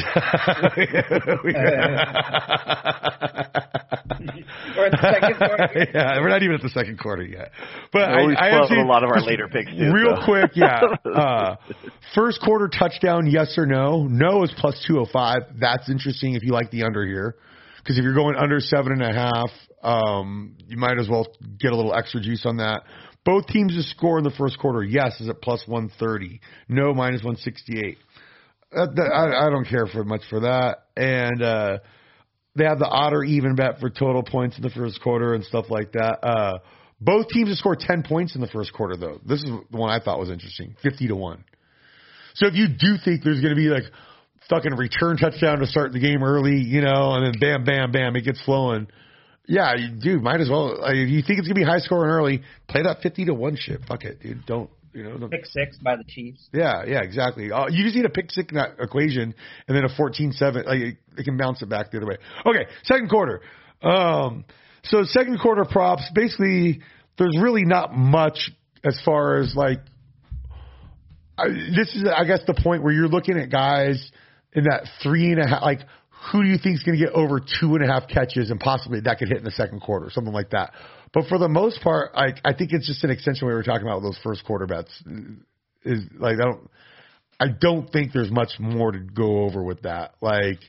Or at the second quarter. Yeah, we're not even at the second quarter yet. But I have seen a lot of our later picks too. Real quick, yeah. First quarter touchdown, yes or no? No is plus 205. That's interesting if you like the under here. Because if you're going under 7.5, you might as well get a little extra juice on that. Both teams to score in the first quarter, yes, is at plus 130. No, minus 168. I don't care for much for that. And they have the odd or even bet for total points in the first quarter and stuff like that. Both teams to score 10 points in the first quarter, though. This is the one I thought was interesting, 50-1. So if you do think there's going to be like fucking return touchdown to start the game early, you know, and then bam, bam, bam, it gets flowing. Yeah, you do. Might as well. If you think it's gonna be high scoring early, play that 50-1 shit. Fuck it, dude. Don't. Pick 6 by the Chiefs. Yeah, exactly. You just need a pick 6 in that equation, and then a 14-7. Like it can bounce it back the other way. Okay, second quarter. So second quarter props. Basically, there's really not much as far as like. This is, I guess, the point where you're looking at guys in that 3.5, like, who do you think is going to get over 2.5 catches and possibly that could hit in the second quarter, something like that. But for the most part, I think it's just an extension we were talking about with those first quarter bets. Is like I don't think there's much more to go over with that. Like,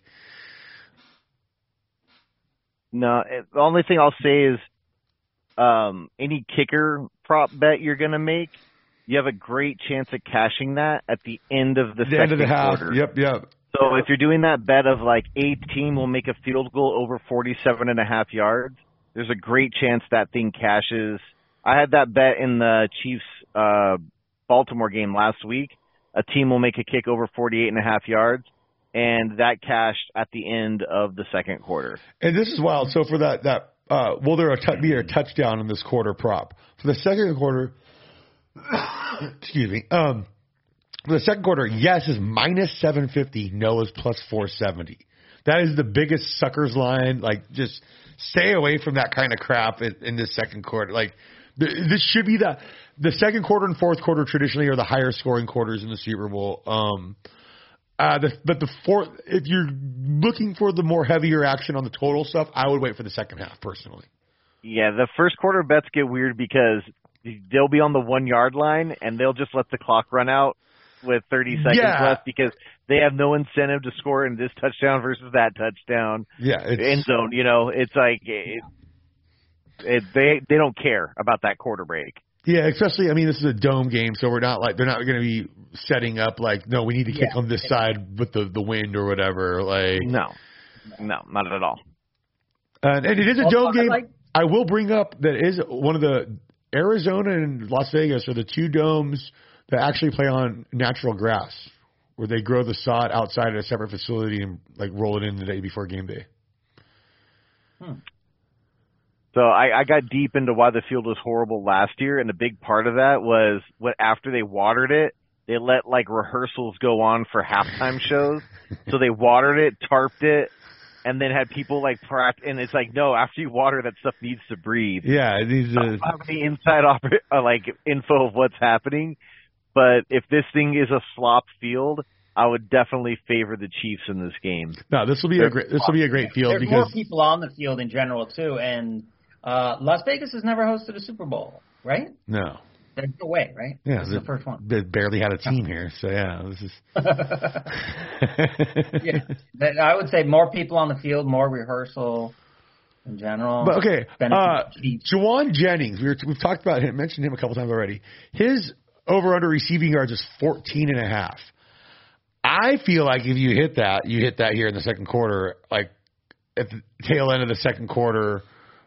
no, the only thing I'll say is any kicker prop bet you're going to make, you have a great chance of cashing that at the end of the second end of the half. quarter. Yep. So if you're doing that bet of like a team will make a field goal over 47.5 yards, there's a great chance that thing cashes. I had that bet in the Chiefs Baltimore game last week. A team will make a kick over 48.5 yards, and that cashed at the end of the second quarter. And this is wild. So for that will there be a touchdown in this quarter prop? For the second quarter, excuse me. For the second quarter, yes is minus 750, no is plus 470. That is the biggest suckers line. Like, just stay away from that kind of crap in this second quarter. Like, this should be the second quarter and fourth quarter traditionally are the higher scoring quarters in the Super Bowl. But the fourth, if you're looking for the more heavier action on the total stuff, I would wait for the second half personally. Yeah, the first quarter bets get weird because they'll be on the 1 yard line and they'll just let the clock run out with 30 seconds left because they have no incentive to score in this touchdown versus that touchdown. Yeah, end zone. You know, it's like they don't care about that quarter break. Yeah, especially, I mean, this is a dome game, so they're not going to be setting up like, no, we need to kick on this side with the wind or whatever. Like, no, not at all. And it is a dome game. I will bring up that is one of the Arizona and Las Vegas are the two domes that actually play on natural grass, where they grow the sod outside at a separate facility and like roll it in the day before game day. So I got deep into why the field was horrible last year, and a big part of that was after they watered it, they let like rehearsals go on for halftime shows. So they watered it, tarped it, and then had people like practice. And it's like, no, after you water, that stuff needs to breathe. Yeah, it needs to. I don't have the inside like info of what's happening. But if this thing is a slop field, I would definitely favor the Chiefs in this game. No, this will be a great field. There's more people on the field in general too, and Las Vegas has never hosted a Super Bowl, right? No. There's no way, right? Yeah, this is the first one. They barely had a team here, so yeah, this is. Yeah, I would say more people on the field, more rehearsal in general. But okay, Jawan Jennings, we've talked about him, mentioned him a couple times already. His over-under receiving yards is 14.5. I feel like if you hit that here in the second quarter, like at the tail end of the second quarter,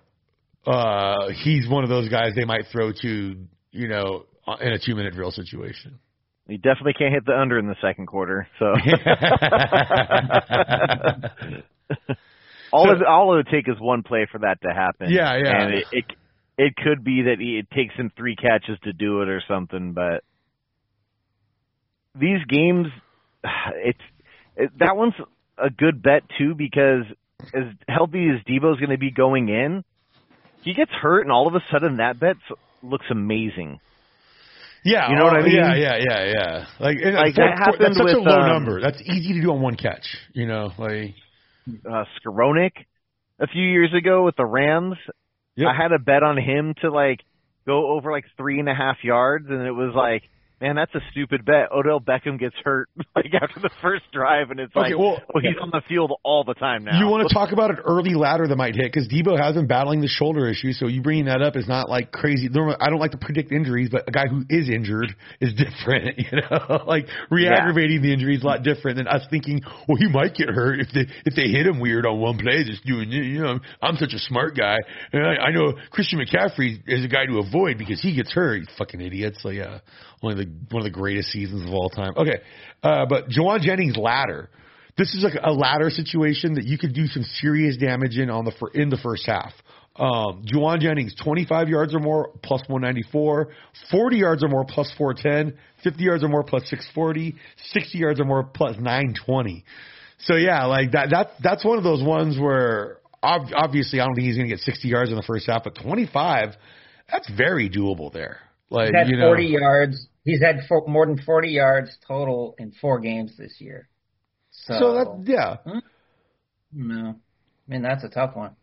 he's one of those guys they might throw to, you know, in a 2-minute drill situation. You definitely can't hit the under in the second quarter. So all it would take is one play for that to happen. Yeah, yeah. And it could be that it takes him 3 catches to do it or something, but these games, that one's a good bet too, because as healthy as Debo's going to be going in, he gets hurt and all of a sudden that bet looks amazing. Yeah, you know what I mean? Yeah. Like that happened that's such with a low number. That's easy to do on one catch. You know, like Skowronek a few years ago with the Rams. Yep. I had a bet on him to go over 3.5 yards, and it was like, man, that's a stupid bet. Odell Beckham gets hurt after the first drive, and it's he's on the field all the time now. You want to talk about an early ladder that might hit, because Debo has been battling the shoulder issue, so you bringing that up is not crazy. I don't like to predict injuries, but a guy who is injured is different, re-aggravating the injury is a lot different than us thinking, well, he might get hurt if they hit him weird on one play, just doing, I'm such a smart guy, and I know Christian McCaffrey is a guy to avoid because he gets hurt, you fucking idiots. So yeah, one of the greatest seasons of all time. Okay, but Jauan Jennings ladder. This is a ladder situation that you could do some serious damage in the first half. Jauan Jennings, 25 yards or more, plus 194, 40 yards or more, plus 410, 50 yards or more, plus 640, 60 yards or more, plus 920. So yeah, that's one of those ones where obviously I don't think he's going to get 60 yards in the first half, but 25, that's very doable there. He's had 40 yards. He's had more than 40 yards total in 4 games this year. So that, yeah. No. I mean, that's a tough one.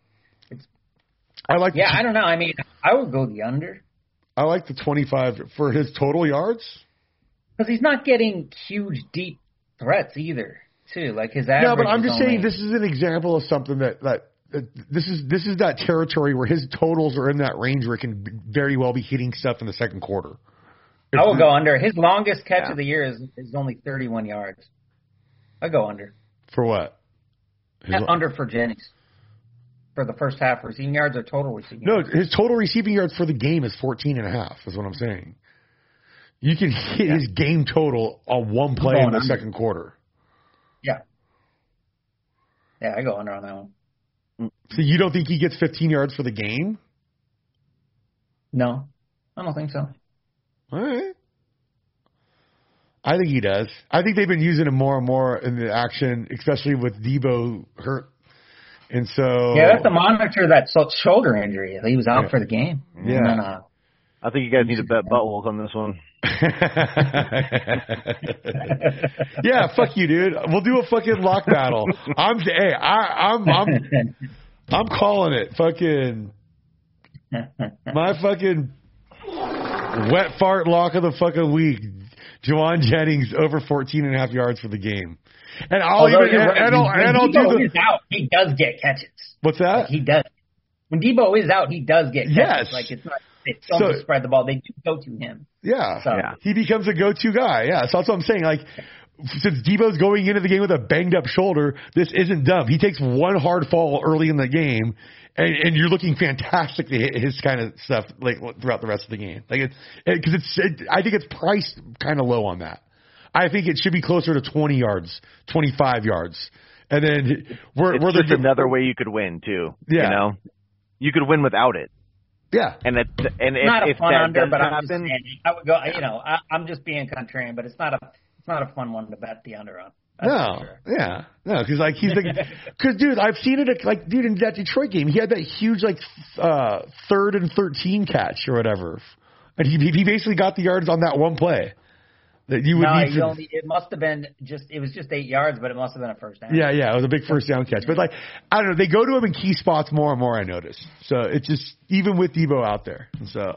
I don't know. I mean, I would go the under. I like the 25 for his total yards. Because he's not getting huge, deep threats either, too. His average. No, but I'm just saying this is an example of something that this is that territory where his totals are in that range where it can very well be hitting stuff in the second quarter. I will go under. His longest catch of the year is only 31 yards. I go under. For what? Under for Jennings. For the first half receiving yards or total receiving yards? No, his total receiving yards for the game is 14.5, is what I'm saying. You can hit his game total on one play in the second quarter. Yeah. Yeah, I go under on that one. So you don't think he gets 15 yards for the game? No, I don't think so. All right. I think he does. I think they've been using him more and more in the action, especially with Debo hurt. And so yeah, that's to monitor that shoulder injury. He was out for the game. Yeah. Then, I think you guys need to bet Buttwolf on this one. Yeah, fuck you, dude. We'll do a fucking lock battle. I'm calling it. Fucking my fucking wet fart lock of the fucking week. Jauan Jennings over 14.5 yards for the game. And I'll do is out, he does get catches. What's that? He does. When Debo is out, he does get catches. Yes. It's not. They don't just spread the ball. They do go to him. Yeah. So. He becomes a go-to guy. Yeah. So that's what I'm saying. Since Debo's going into the game with a banged-up shoulder, this isn't dumb. He takes one hard fall early in the game, and you're looking fantastic to hit his kind of stuff throughout the rest of the game. I think it's priced kind of low on that. I think it should be closer to 20 yards, 25 yards, and then it's just another way you could win too. Yeah. You know, you could win without it. Yeah, and not a fun under, but I'm just saying, I would go. I'm just being contrarian, but it's not a fun one to bet the under on. No, yeah, no, because dude, I've seen it in that Detroit game, he had that huge 3rd and 13 catch or whatever, and he basically got the yards on that one play. That you would need it must have been it was just 8 yards, but it must have been a first down. Yeah, it was a big first down catch. But I don't know, they go to him in key spots more and more, I notice. So it's just, even with Debo out there. So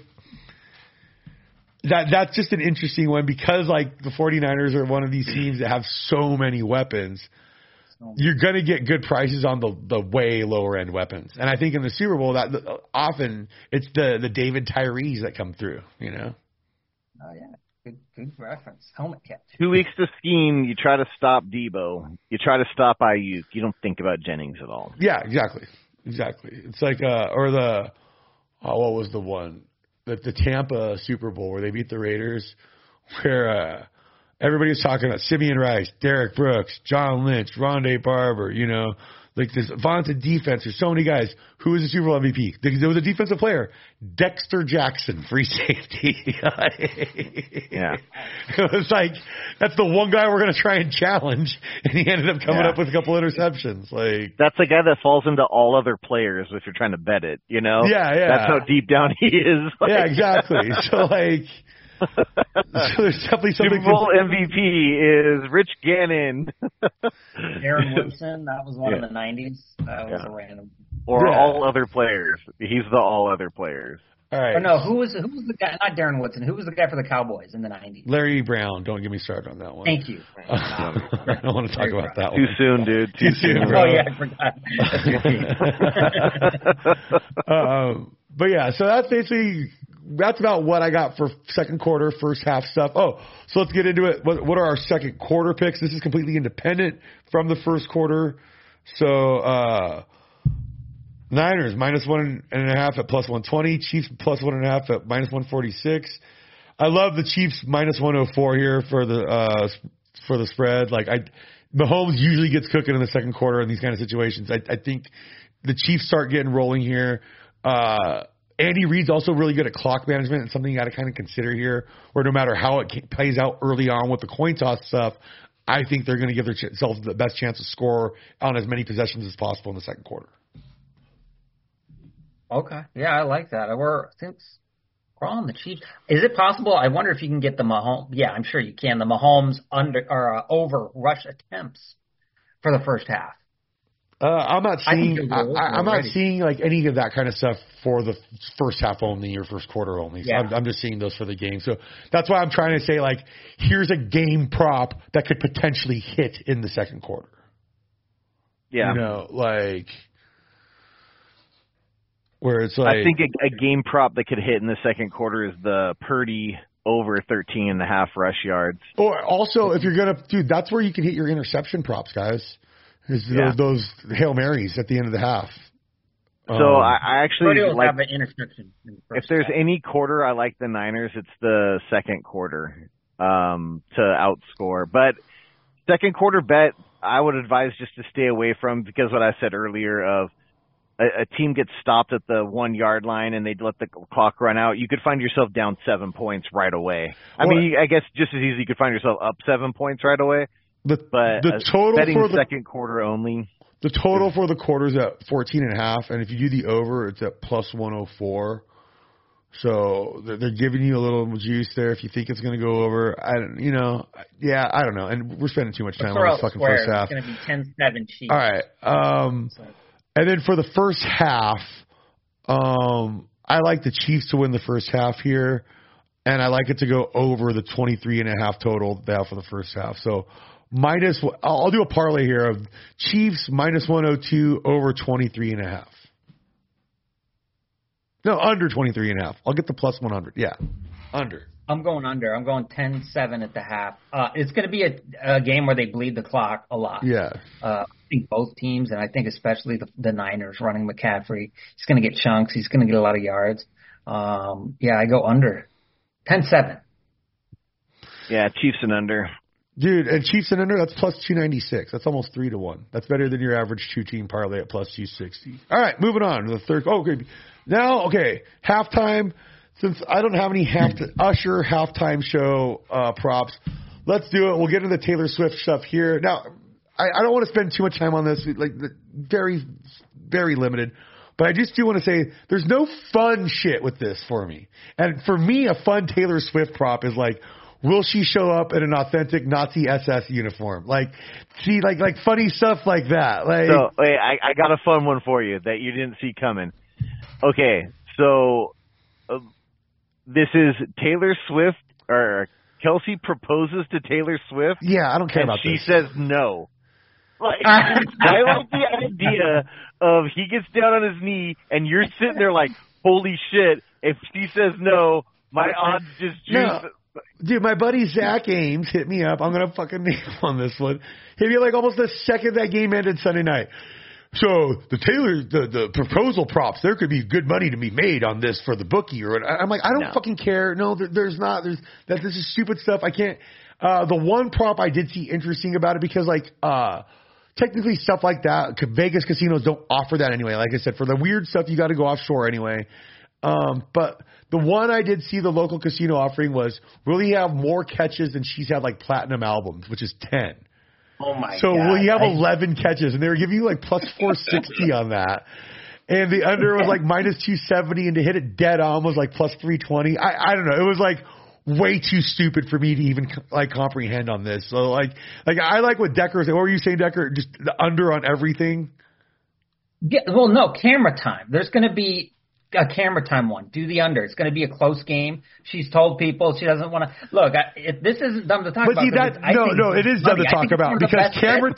that's just an interesting one, because the 49ers are one of these teams that have so many weapons. You're going to get good prices on the way lower end weapons. And I think in the Super Bowl, that often it's the David Tyrees that come through, you know? Oh, yeah. Good reference. Helmet catch. 2 weeks to scheme. You try to stop Debo. You try to stop Ayuk. You don't think about Jennings at all. Yeah, exactly. It's what was the one? The Tampa Super Bowl where they beat the Raiders, where everybody was talking about Simeon Rice, Derek Brooks, John Lynch, Rondé Barber, Like this vaunted defense. There's so many guys. Who is the Super Bowl MVP? There was a defensive player, Dexter Jackson, free safety. Yeah. It was like, that's the one guy we're going to try and challenge, and he ended up coming up with a couple interceptions. Like, that's the guy that falls into all other players if you're trying to bet it, you know? Yeah. That's how deep down he is. Like, yeah, exactly. So, like, so there's definitely something. Super Bowl MVP is Rich Gannon. Aaron Woodson, that was one in the 90s. That was a random. Or all other players. He's the all other players. All right. Oh, no, who was the guy? Not Darren Woodson. Who was the guy for the Cowboys in the 90s? Larry Brown. Don't get me started on that one. Thank you. I don't want to talk about that one. Too soon, dude. Too soon, bro. Oh, yeah, I forgot. But yeah, so that's about what I got for second quarter, first half stuff. Oh, so let's get into it. What are our second quarter picks? This is completely independent from the first quarter. So, Niners -1.5 at +120. Chiefs +1.5 at -146. I love the Chiefs -104 here for the spread. Like Mahomes usually gets cooking in the second quarter in these kind of situations. I think the Chiefs start getting rolling here. Andy Reid's also really good at clock management, and something you got to kind of consider here, where no matter how it plays out early on with the coin toss stuff, I think they're going to give themselves the best chance to score on as many possessions as possible in the second quarter. Okay. Yeah, I like that. Since we're on the Chiefs, is it possible? I wonder if you can get the Mahomes. Yeah, I'm sure you can. The Mahomes over rush attempts for the first half. I'm not seeing. I'm not seeing like any of that kind of stuff for the first half only or first quarter only. So I'm just seeing those for the game. So that's why I'm trying to say, like, here's a game prop that could potentially hit in the second quarter. Yeah, you know, like where it's like, I think a game prop that could hit in the second quarter is the Purdy over 13.5 rush yards. Or also, if you're gonna, that's where you can hit your interception props, guys. Those Hail Marys at the end of the half. So I actually like like have an interception. If there's any quarter I like the Niners, it's the second quarter to outscore. But second quarter bet, I would advise just to stay away from, because what I said earlier of a team gets stopped at the 1 yard line and they'd let the clock run out. You could find yourself down 7 points right away. I mean, I guess just as easy you could find yourself up 7 points right away. But the total betting for the second quarter only. The total for the quarter is at 14.5, and if you do the over, it's at +104. So they're giving you a little juice there if you think it's going to go over. I don't know. And we're spending too much time on this fucking first half. It's going to be 10-7 Chiefs. All right. And then for the first half, I like the Chiefs to win the first half here, and I like it to go over the 23.5 total they have for the first half. So I'll do a parlay here of Chiefs -102 over 23.5. No, under 23.5. I'll get the +100. Yeah, under. I'm going under. I'm going 10-7 at the half. It's going to be a game where they bleed the clock a lot. Yeah. I think both teams, and I think especially the Niners running McCaffrey. He's going to get chunks. He's going to get a lot of yards. I go under. 10-7. Yeah, Chiefs and under. Dude, and Chiefs and under, that's +296. That's almost 3-1. That's better than your average two-team parlay at +260. All right, moving on to the third. Halftime. Since I don't have any Usher halftime show props, let's do it. We'll get into the Taylor Swift stuff here. Now, I don't want to spend too much time on this, like very, very limited. But I just do want to say there's no fun shit with this for me. And for me, a fun Taylor Swift prop is like, will she show up in an authentic Nazi SS uniform? Like, see, like funny stuff like that. Like, so, wait, I got a fun one for you that you didn't see coming. Okay, so this is Taylor Swift, or Kelsey proposes to Taylor Swift. Yeah, I don't care about this. And she says no. Like, I like the idea of he gets down on his knee and you're sitting there like, holy shit, if she says no, my odds just juice. No. Dude, my buddy Zach Ames hit me up. I'm going to fucking nail on this one. Hit me like almost the second that game ended Sunday night. So the proposal props, there could be good money to be made on this for the bookie. Or I'm like, I don't fucking care. No, there's not. This is stupid stuff. I can't. The one prop I did see interesting about it, because like technically stuff like that. Vegas casinos don't offer that anyway. Like I said, for the weird stuff, you got to go offshore anyway. But the one I did see the local casino offering was, will you have more catches than she's had like platinum albums, which is 10. Oh my so God. will you have 11 catches? And they were giving you like plus 460 on that. And the under was like minus 270, and to hit it dead on was like plus 320. I don't know. It was like way too stupid for me to even like comprehend on this. So like I like what Decker said. What were you saying, Decker? Just the under on everything? Yeah, well, no, camera time. There's going to be a camera time one. Do the under. It's going to be a close game. She's told people she doesn't want to. Look, this isn't dumb to talk about. See, it is dumb to talk about because camera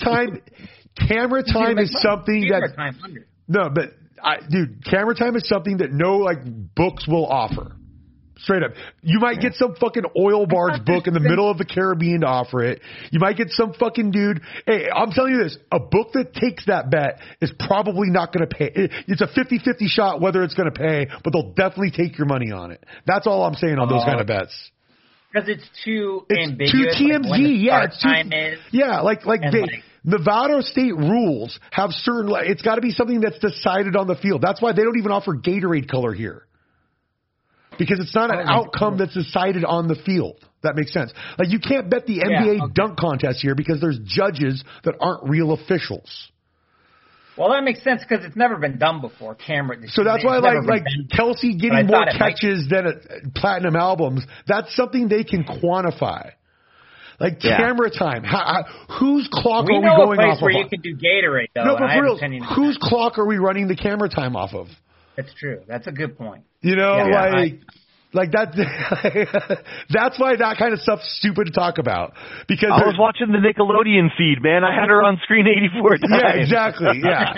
time is something that. No, but dude, camera time is something that no like books will offer. Straight up. You might get some fucking oil barge book in the middle of the Caribbean to offer it. You might get some fucking dude. Hey, I'm telling you this. A book that takes that bet is probably not going to pay. It's a 50-50 shot whether it's going to pay, but they'll definitely take your money on it. That's all I'm saying on those kind of bets. Because it's too It's ambiguous. too TMZ. Like yeah. It's too, time is. Yeah. Nevada state rules have certain, it's got to be something that's decided on the field. That's why they don't even offer Gatorade color here. Because it's not an outcome that's decided on the field. That makes sense. Like, you can't bet the NBA dunk contest here because there's judges that aren't real officials. Well, that makes sense because it's never been done before. So that's why, like Kelsey getting more catches than platinum albums, that's something they can quantify. Like camera time. Whose clock are we going off of? Where you can do Gatorade, though. No, but for real, whose clock are we running the camera time off of? That's true. That's a good point. You know, like that. That's why that kind of stuff's stupid to talk about. Because I was watching the Nickelodeon feed, man. I had her on screen 84 times. Yeah, exactly. Yeah,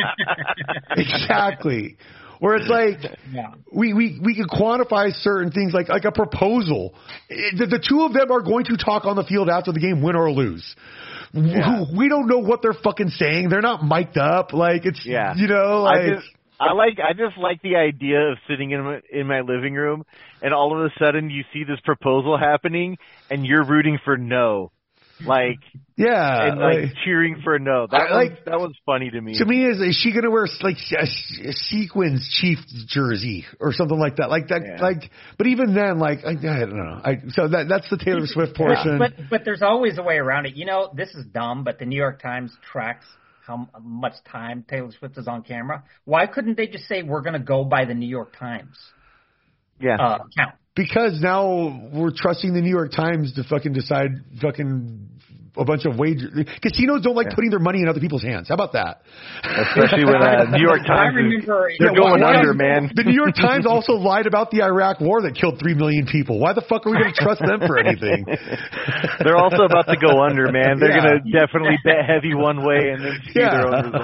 exactly. Where it's like we can quantify certain things, like a proposal. The two of them are going to talk on the field after the game, win or lose. Yeah. We don't know what they're fucking saying. They're not mic'd up. Like it's you know like. I just like the idea of sitting in my living room and all of a sudden you see this proposal happening and you're rooting for no. Like and cheering for no. That was funny to me. To me, is she gonna wear like a sequins Chiefs jersey or something like that? Like that, like. But even then, like I don't know. So that's the Taylor Swift portion. But there's always a way around it. You know, this is dumb, but the New York Times tracks how much time Taylor Swift is on camera. Why couldn't they just say we're going to go by the New York Times count? Because now we're trusting the New York Times to fucking decide a bunch of wager. Casinos don't like putting their money in other people's hands. How about that? Especially when New York Times they're going under, man. The New York Times also lied about the Iraq War that killed 3 million people. Why the fuck are we going to trust them for anything? They're also about to go under, man. They're going to definitely bet heavy one way and then see their own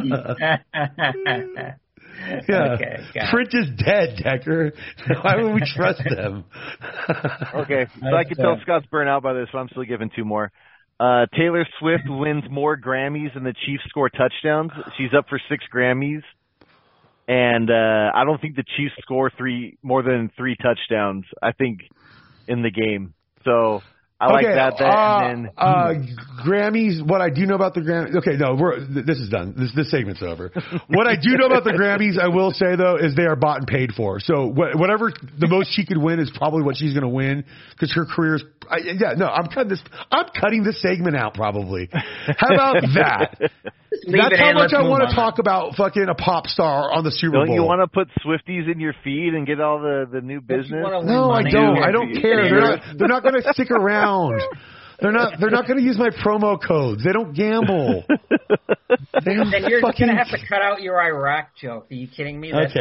results. Yeah. Okay, Print is dead, Decker. Why would we trust them? Okay, so I can tell Scott's burnt out by this, but I'm still giving 2 more. Taylor Swift wins more Grammys than the Chiefs score touchdowns. She's up for 6 Grammys. And I don't think the Chiefs score more than 3 touchdowns, I think, in the game. So I like that. And then Grammys, what I do know about the Grammys. Okay, no, this is done. This segment's over. What I do know about the Grammys, I will say, though, is they are bought and paid for. So whatever the most she could win is probably what she's going to win because her career's. I'm cutting this segment out probably. How about that? That's how much I want to talk about fucking a pop star on the Super Bowl. Don't you want to put Swifties in your feed and get all the new business? No, I don't. I don't care. They're not going to stick around. They're not going to use my promo codes. They don't gamble. Then you're going to have to cut out your Iraq joke. Are you kidding me? That's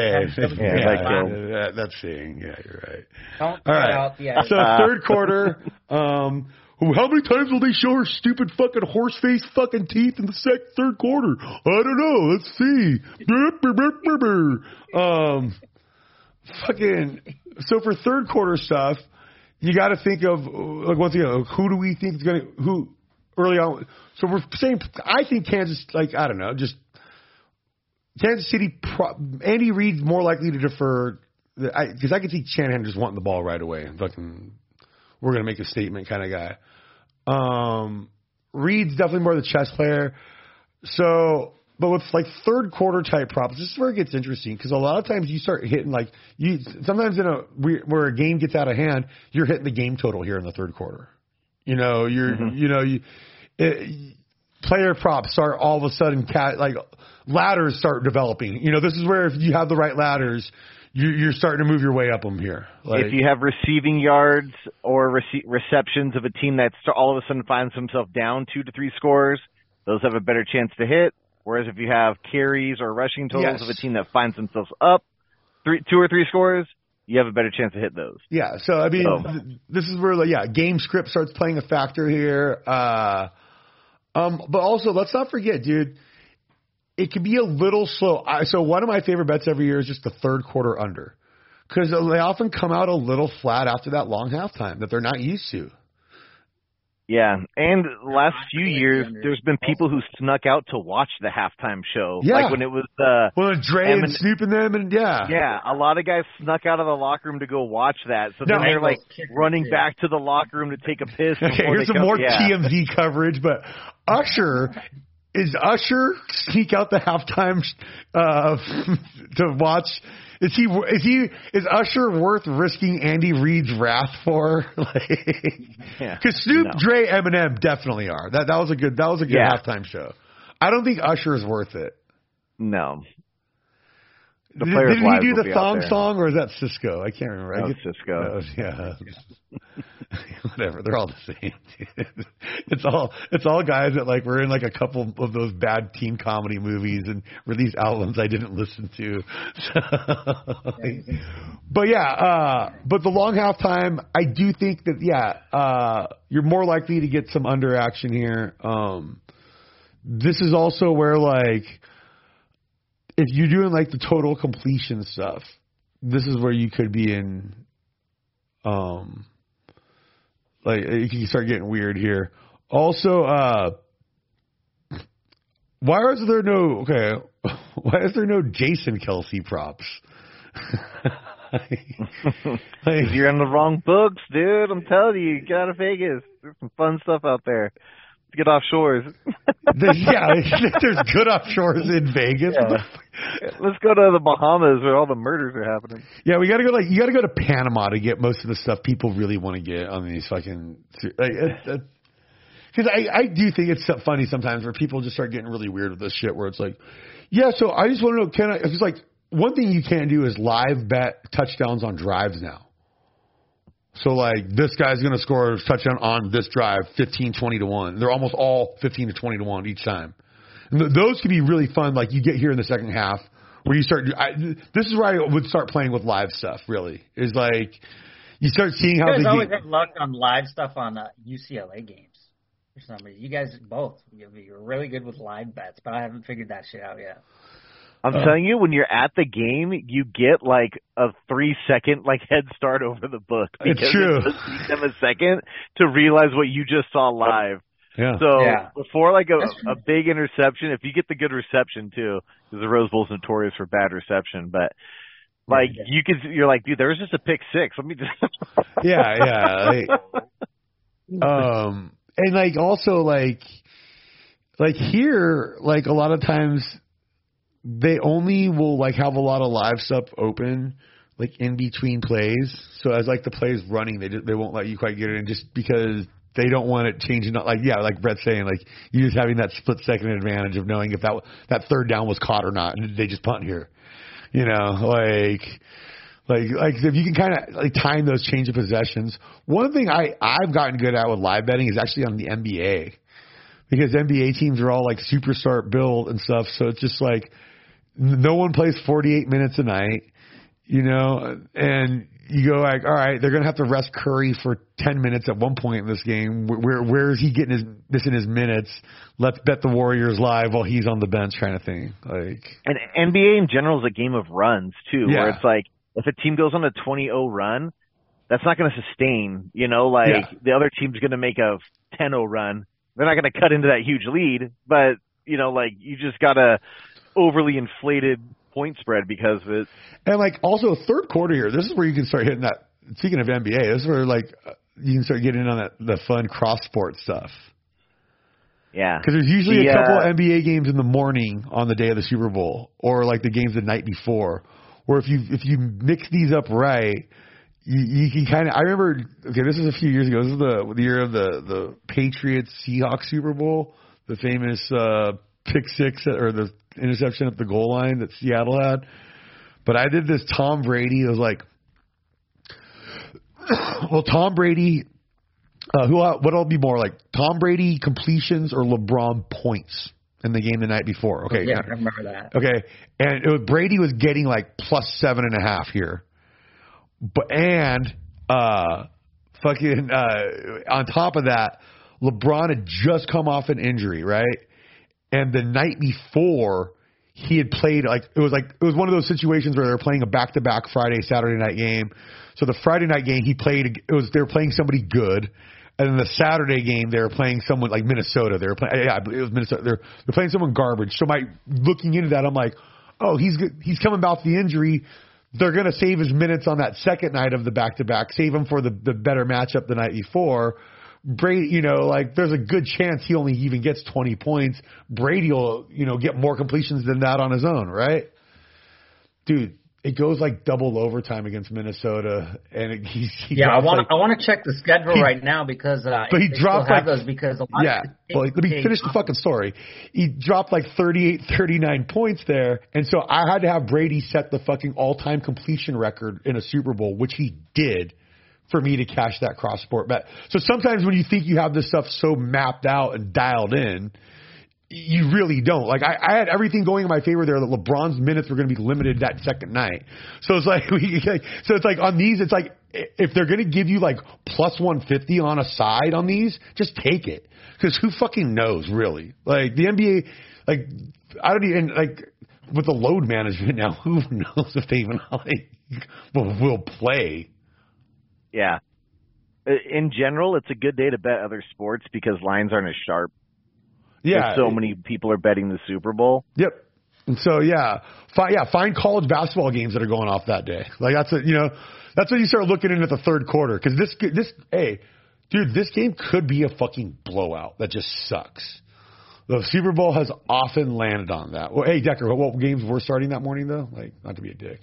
seeing. Yeah, you're right. Don't cut out the Iraq. So third quarter. How many times will they show her stupid fucking horse face fucking teeth in the third quarter? I don't know. Let's see. Fucking. So for third quarter stuff, you got to think of like once again, who do we think is going to who early on? So we're saying I think Kansas, like I don't know, just Kansas City. Andy Reid's more likely to defer because I could see Shanahan just wanting the ball right away and fucking we're going to make a statement kind of guy. Reid's definitely more the chess player. So, but with like third quarter type props, this is where it gets interesting because a lot of times you start hitting sometimes where a game gets out of hand, you're hitting the game total here in the third quarter. Player props start all of a sudden ladders start developing. This is where if you have the right ladders, you're starting to move your way up them here. If you have receiving yards or receptions of a team that all of a sudden finds himself down 2 to 3 scores, those have a better chance to hit. Whereas if you have carries or rushing totals of a team that finds themselves up 2 or 3 scores, you have a better chance to hit those. Yeah. So I mean, this is where game script starts playing a factor here. But also let's not forget, dude. It can be a little slow. So one of my favorite bets every year is just the third quarter under, because they often come out a little flat after that long halftime that they're not used to. Yeah, and the last few years, there's been people who snuck out to watch the halftime show. Yeah. Like when it was Dre and Snoop and them, and yeah, a lot of guys snuck out of the locker room to go watch that. So then they're like running back to the locker room to take a piss. Okay, here's some more TMZ coverage, but Is Usher sneak out the halftime to watch? Is Usher worth risking Andy Reid's wrath for? Because Snoop, Dre, Eminem definitely are. That was a good halftime show. I don't think Usher is worth it. No. Did he do the thong song, or is that Cisco? I can't remember. That was Cisco. Whatever. They're all the same. It's all guys that were in a couple of those bad teen comedy movies and released albums I didn't listen to. But the long halftime, I do think that you're more likely to get some under action here. This is also where if you're doing the total completion stuff, this is where you could be in, you can start getting weird here. Also, why is there no Jason Kelce props? You're in the wrong books, dude. I'm telling you, get out of Vegas. There's some fun stuff out there. Get offshores. There's good offshores in Vegas. Yeah. Let's go to the Bahamas where all the murders are happening. Yeah, we gotta go. You gotta go to Panama to get most of the stuff people really want to get on these fucking. Because I do think it's funny sometimes where people just start getting really weird with this shit. Where it's so I just want to know, can I? It's one thing you can do is live bet touchdowns on drives now. So, this guy's going to score a touchdown on this drive, 15, 20 to 1. They're almost all 15 to 20 to 1 each time. And those can be really fun. You get here in the second half where you start this is where I would start playing with live stuff, really. Is you start seeing how you guys always have luck on live stuff on UCLA games for some reason. You guys both. You're really good with live bets, but I haven't figured that shit out yet. I'm telling you, when you're at the game, you get a 3-second head start over the book. It's true. It takes them a second to realize what you just saw live. Yeah. So before a big interception, if you get the good reception too, because the Rose Bowl's notorious for bad reception, but you're like, dude, there was just a pick six. Let me just. Yeah. And also here, a lot of times. They only will have a lot of live stuff open in between plays. So as the play's running, they won't let you quite get it in just because they don't want it changing. Like Brett's saying, you just having that split second advantage of knowing if that third down was caught or not, and they just punt here. If you can kind of time those change of possessions. One thing I've gotten good at with live betting is actually on the NBA, because NBA teams are all superstar build and stuff. So it's just no one plays 48 minutes a night, and you go all right, they're going to have to rest Curry for 10 minutes at one point in this game. Where is he getting this in his minutes? Let's bet the Warriors live while he's on the bench kind of thing. And NBA in general is a game of runs too, where it's if a team goes on a 20-0 run, that's not going to sustain, the other team's going to make a 10-0 run. They're not going to cut into that huge lead, but you just got a overly inflated point spread because of it. And also third quarter here, this is where you can start hitting that. Speaking of NBA, this is where you can start getting in on the fun cross sport stuff. Yeah. Because there's usually a couple NBA games in the morning on the day of the Super Bowl, or like the games the night before. Or if you mix these up right, you can kind of. I remember. Okay, this is a few years ago. This is the year of the Patriots Seahawks Super Bowl, the famous pick six or the interception at the goal line that Seattle had. But I did this Tom Brady. It was like, well, Tom Brady. What'll be more like Tom Brady completions or LeBron points in the game the night before? Okay, yeah, I remember that. Okay, and Brady was getting like plus 7.5 here, on top of that, LeBron had just come off an injury, right? And the night before, he had played it was one of those situations where they were playing a back-to-back Saturday night game. So the Friday night game he played, they were playing somebody good. And then the Saturday game, they were playing someone like Minnesota. They were playing, I believe it was Minnesota. They're playing someone garbage. So looking into that, I'm like, oh, he's coming about the injury. They're going to save his minutes on that second night of the back-to-back, save him for the better matchup the night before. Brady, there's a good chance he only even gets 20 points. Brady will, get more completions than that on his own, right? Dude. It goes like double overtime against Minnesota, and I want to check the schedule right now because but he dropped those because a lot let me finish the fucking story. He dropped like 38, 39 points there, and so I had to have Brady set the fucking all-time completion record in a Super Bowl, which he did, for me to cash that cross-sport bet. So sometimes when you think you have this stuff so mapped out and dialed in, you really don't. Like I had everything going in my favor there that LeBron's minutes were going to be limited that second night. So it's like on these, it's like if they're going to give you like plus 150 on a side on these, just take it, because who fucking knows really? Like the NBA, like I don't even with the load management now, who knows if they even will play? Yeah. In general, it's a good day to bet other sports because lines aren't as sharp. Yeah, so many people are betting the Super Bowl. Yep. And so find college basketball games that are going off that day. Like that's when you start looking into the third quarter, because this game could be a fucking blowout that just sucks. The Super Bowl has often landed on that. Well, hey Decker, what games were starting that morning though? Like, not to be a dick.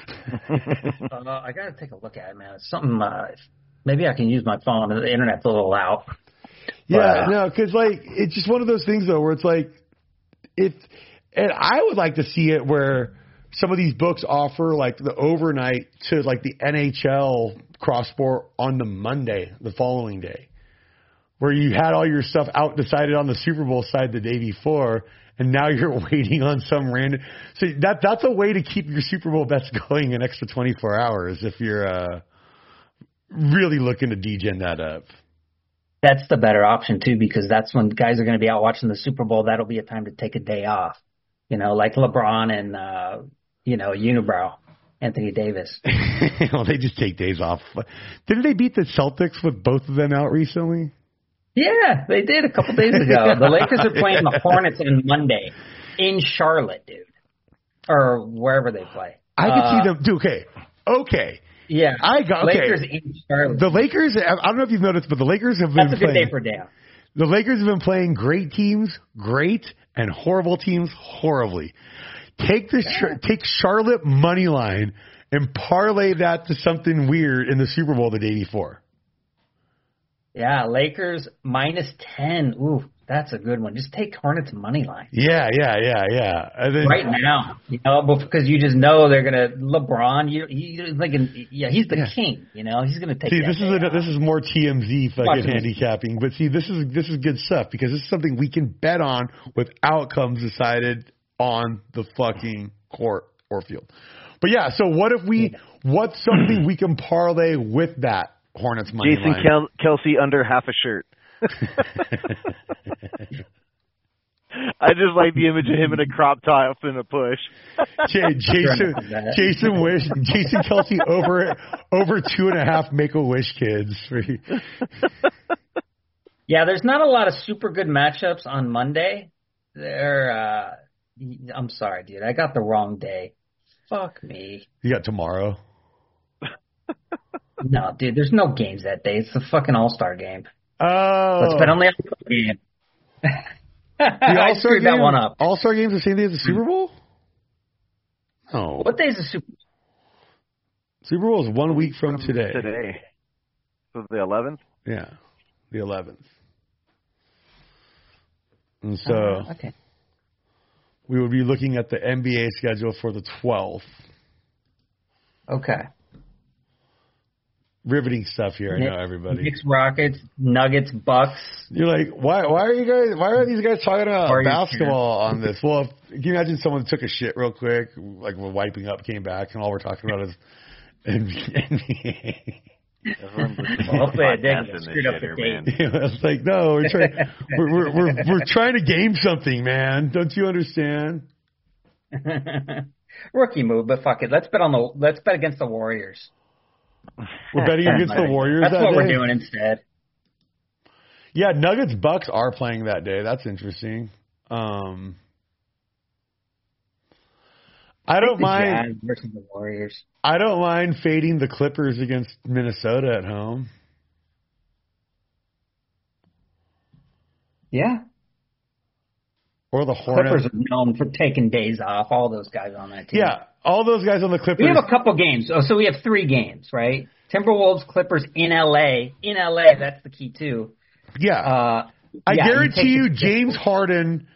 I gotta take a look at it, man. It's something. Maybe I can use my phone. The internet's a little out. Yeah, no, because it's just one of those things though where it's like, and I would like to see it where some of these books offer like the overnight to like the NHL cross sport on the Monday, the following day, where you had all your stuff out decided on the Super Bowl side the day before, and now you're waiting on some random. So that's a way to keep your Super Bowl bets going an extra 24 hours if you're really looking to degen that up. That's the better option, too, because that's when guys are going to be out watching the Super Bowl. That'll be a time to take a day off, like LeBron and, Unibrow, Anthony Davis. Well, they just take days off. Didn't they beat the Celtics with both of them out recently? Yeah, they did a couple days ago. The Lakers are playing the Hornets on Monday in Charlotte, dude, or wherever they play. I could see them. Dude, okay. Yeah, Lakers in Charlotte. The Lakers, I don't know if you've noticed, but the Lakers have been That's a good day for Dan. The Lakers have been playing great teams, great, and horrible teams, horribly. Take Charlotte money line and parlay that to something weird in the Super Bowl the day before. Yeah, Lakers -10. Ooh, that's a good one. Just take Hornets money line. Yeah. And then, right now, because you just know they're gonna LeBron. He's the king. He's gonna take. See, this is more TMZ fucking handicapping, but see, this is good stuff because this is something we can bet on with outcomes decided on the fucking court or field. But yeah, so what's something we can parlay with that Hornets money line? Jason Kelsey under half a shirt. I just like the image of him in a crop top and a push. Jason Kelsey over 2.5 Make-A-Wish kids. Yeah, there's not a lot of super good matchups on Monday. I'm sorry, dude. I got the wrong day. Fuck me. You got tomorrow? No, dude. There's no games that day. It's the fucking All-Star game. Oh. Let's bet on the All-Star game. I screwed that one up. All-Star game's the same day as the Super Bowl? No. What day is the Super Bowl? Super Bowl is 1 week from today. Today. So the 11th? Yeah, the 11th. And so okay. we would be looking at the NBA schedule for the 12th. Okay. Riveting stuff here, I know, everybody. Knicks, Rockets, Nuggets, Bucks. You're like, why are these guys talking about basketball on this? Well, can you imagine someone took a shit real quick, like we're wiping up, came back, and all we're talking about is NBA. Hopefully I didn't screwed up the date. It's like, no, we're trying to game something, man. Don't you understand? Rookie move, but fuck it. Let's bet against the Warriors. We're betting against the Warriors. That's what we're doing instead. Yeah, Nuggets Bucks are playing that day. That's interesting. I don't mind versus the Warriors. I don't mind fading the Clippers against Minnesota at home. Yeah. Or the Hornets. Clippers are known for taking days off. All those guys on that team. Yeah, all those guys on the Clippers. We have a couple games. So we have 3 games, right? Timberwolves, Clippers in LA. In LA, that's the key too. Yeah. I guarantee you James Harden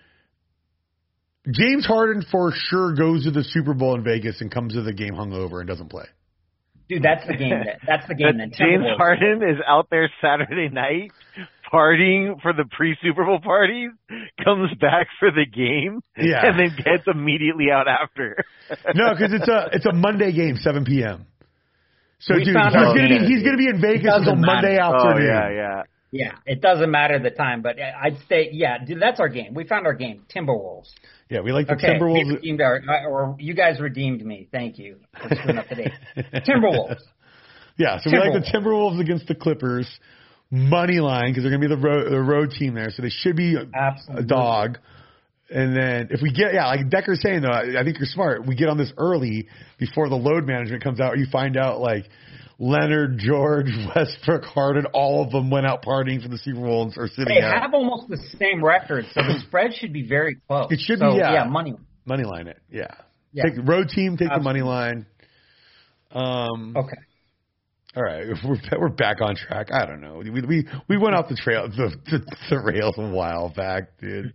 for sure goes to the Super Bowl in Vegas and comes to the game hungover and doesn't play. Dude, that's the game. That James Harden is out there Saturday night partying for the pre-Super Bowl parties, comes back for the game, and then gets immediately out after. No, because it's a Monday game, 7 p.m. So, dude, he's gonna be in Vegas until Monday afternoon. Oh, yeah, it doesn't matter the time, but I'd say, dude, that's our game. We found our game, Timberwolves. Yeah, we like the Timberwolves. Or you guys redeemed me. Thank you for screwing up today. Timberwolves. Yeah, so we like the Timberwolves against the Clippers. Money line, because they're going to be the road team there, so they should be a dog. And then if we get, like Decker's saying, though, I think you're smart. We get on this early before the load management comes out. You find out, like, Leonard, George, Westbrook, Harden, all of them went out partying for the Super Bowl and are sitting They have almost the same record, so the spread should be very close. It should be, money. Money line it, Take the road team, take the money line. Okay. All right, we're back on track. I don't know. We went off the rails a while back, dude.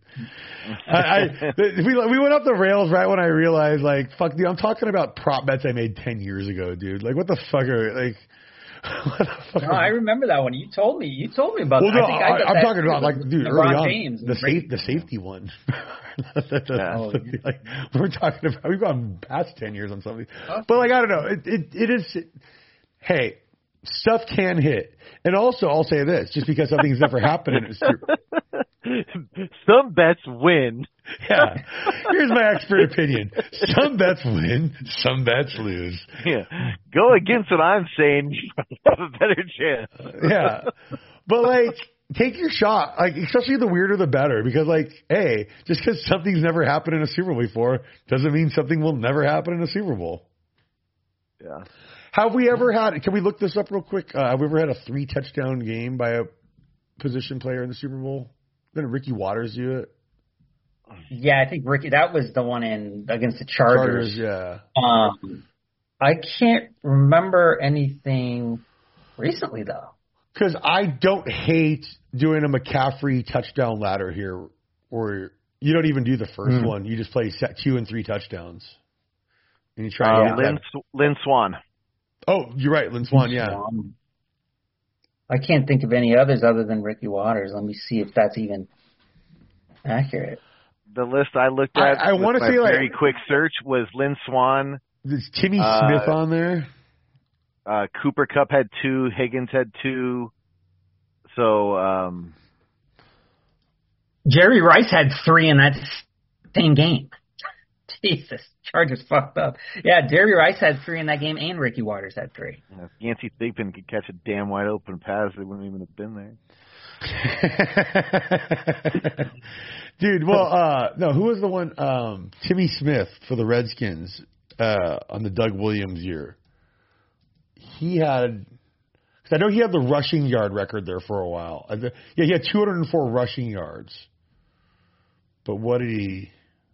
We went off the rails right when I realized, like, fuck, dude, I'm talking about prop bets I made 10 years ago, dude. Like, what the fuck I remember that one. You told me about. Well, that. No, I'm talking about, like, dude, early on, James the safety one. Like, we're talking about. We've gone past 10 years on something, but like, I don't know. It is. Hey, stuff can hit. And also, I'll say this, just because something's never happened in some bets win. Yeah. Here's my expert opinion. Some bets win, some bets lose. Yeah. Go against what I'm saying, you have a better chance. Yeah. But, like, take your shot. Like, especially the weirder the better. Because, like, hey, just because something's never happened in a Super Bowl before doesn't mean something will never happen in a Super Bowl. Yeah. Have we ever had, can we look this up real quick? Have we ever had a 3-touchdown game by a position player in the Super Bowl? Didn't Ricky Waters do it? Yeah, I think Ricky, that was the one against the Chargers. Yeah. I can't remember anything recently, though. Because I don't hate doing a McCaffrey touchdown ladder here, or you don't even do the first one. You just play 2 and 3 touchdowns. And you try to get Lynn Swan. Oh, you're right, Lynn Swan, yeah. I can't think of any others other than Ricky Waters. Let me see if that's even accurate. The list I looked at, I want to say, very quick search was Lynn Swan. Is Timmy Smith on there? Cooper Kupp had 2. Higgins had 2. So Jerry Rice had 3 in that same game. Jesus, Chargers fucked up. Yeah, Jerry Rice had 3 in that game, and Ricky Waters had 3. If Yancey Thigpen could catch a damn wide open pass, they wouldn't even have been there. Dude, well, no, who was the one? Timmy Smith for the Redskins on the Doug Williams year. He had, because I know he had the rushing yard record there for a while. He had 204 rushing yards. But what did he?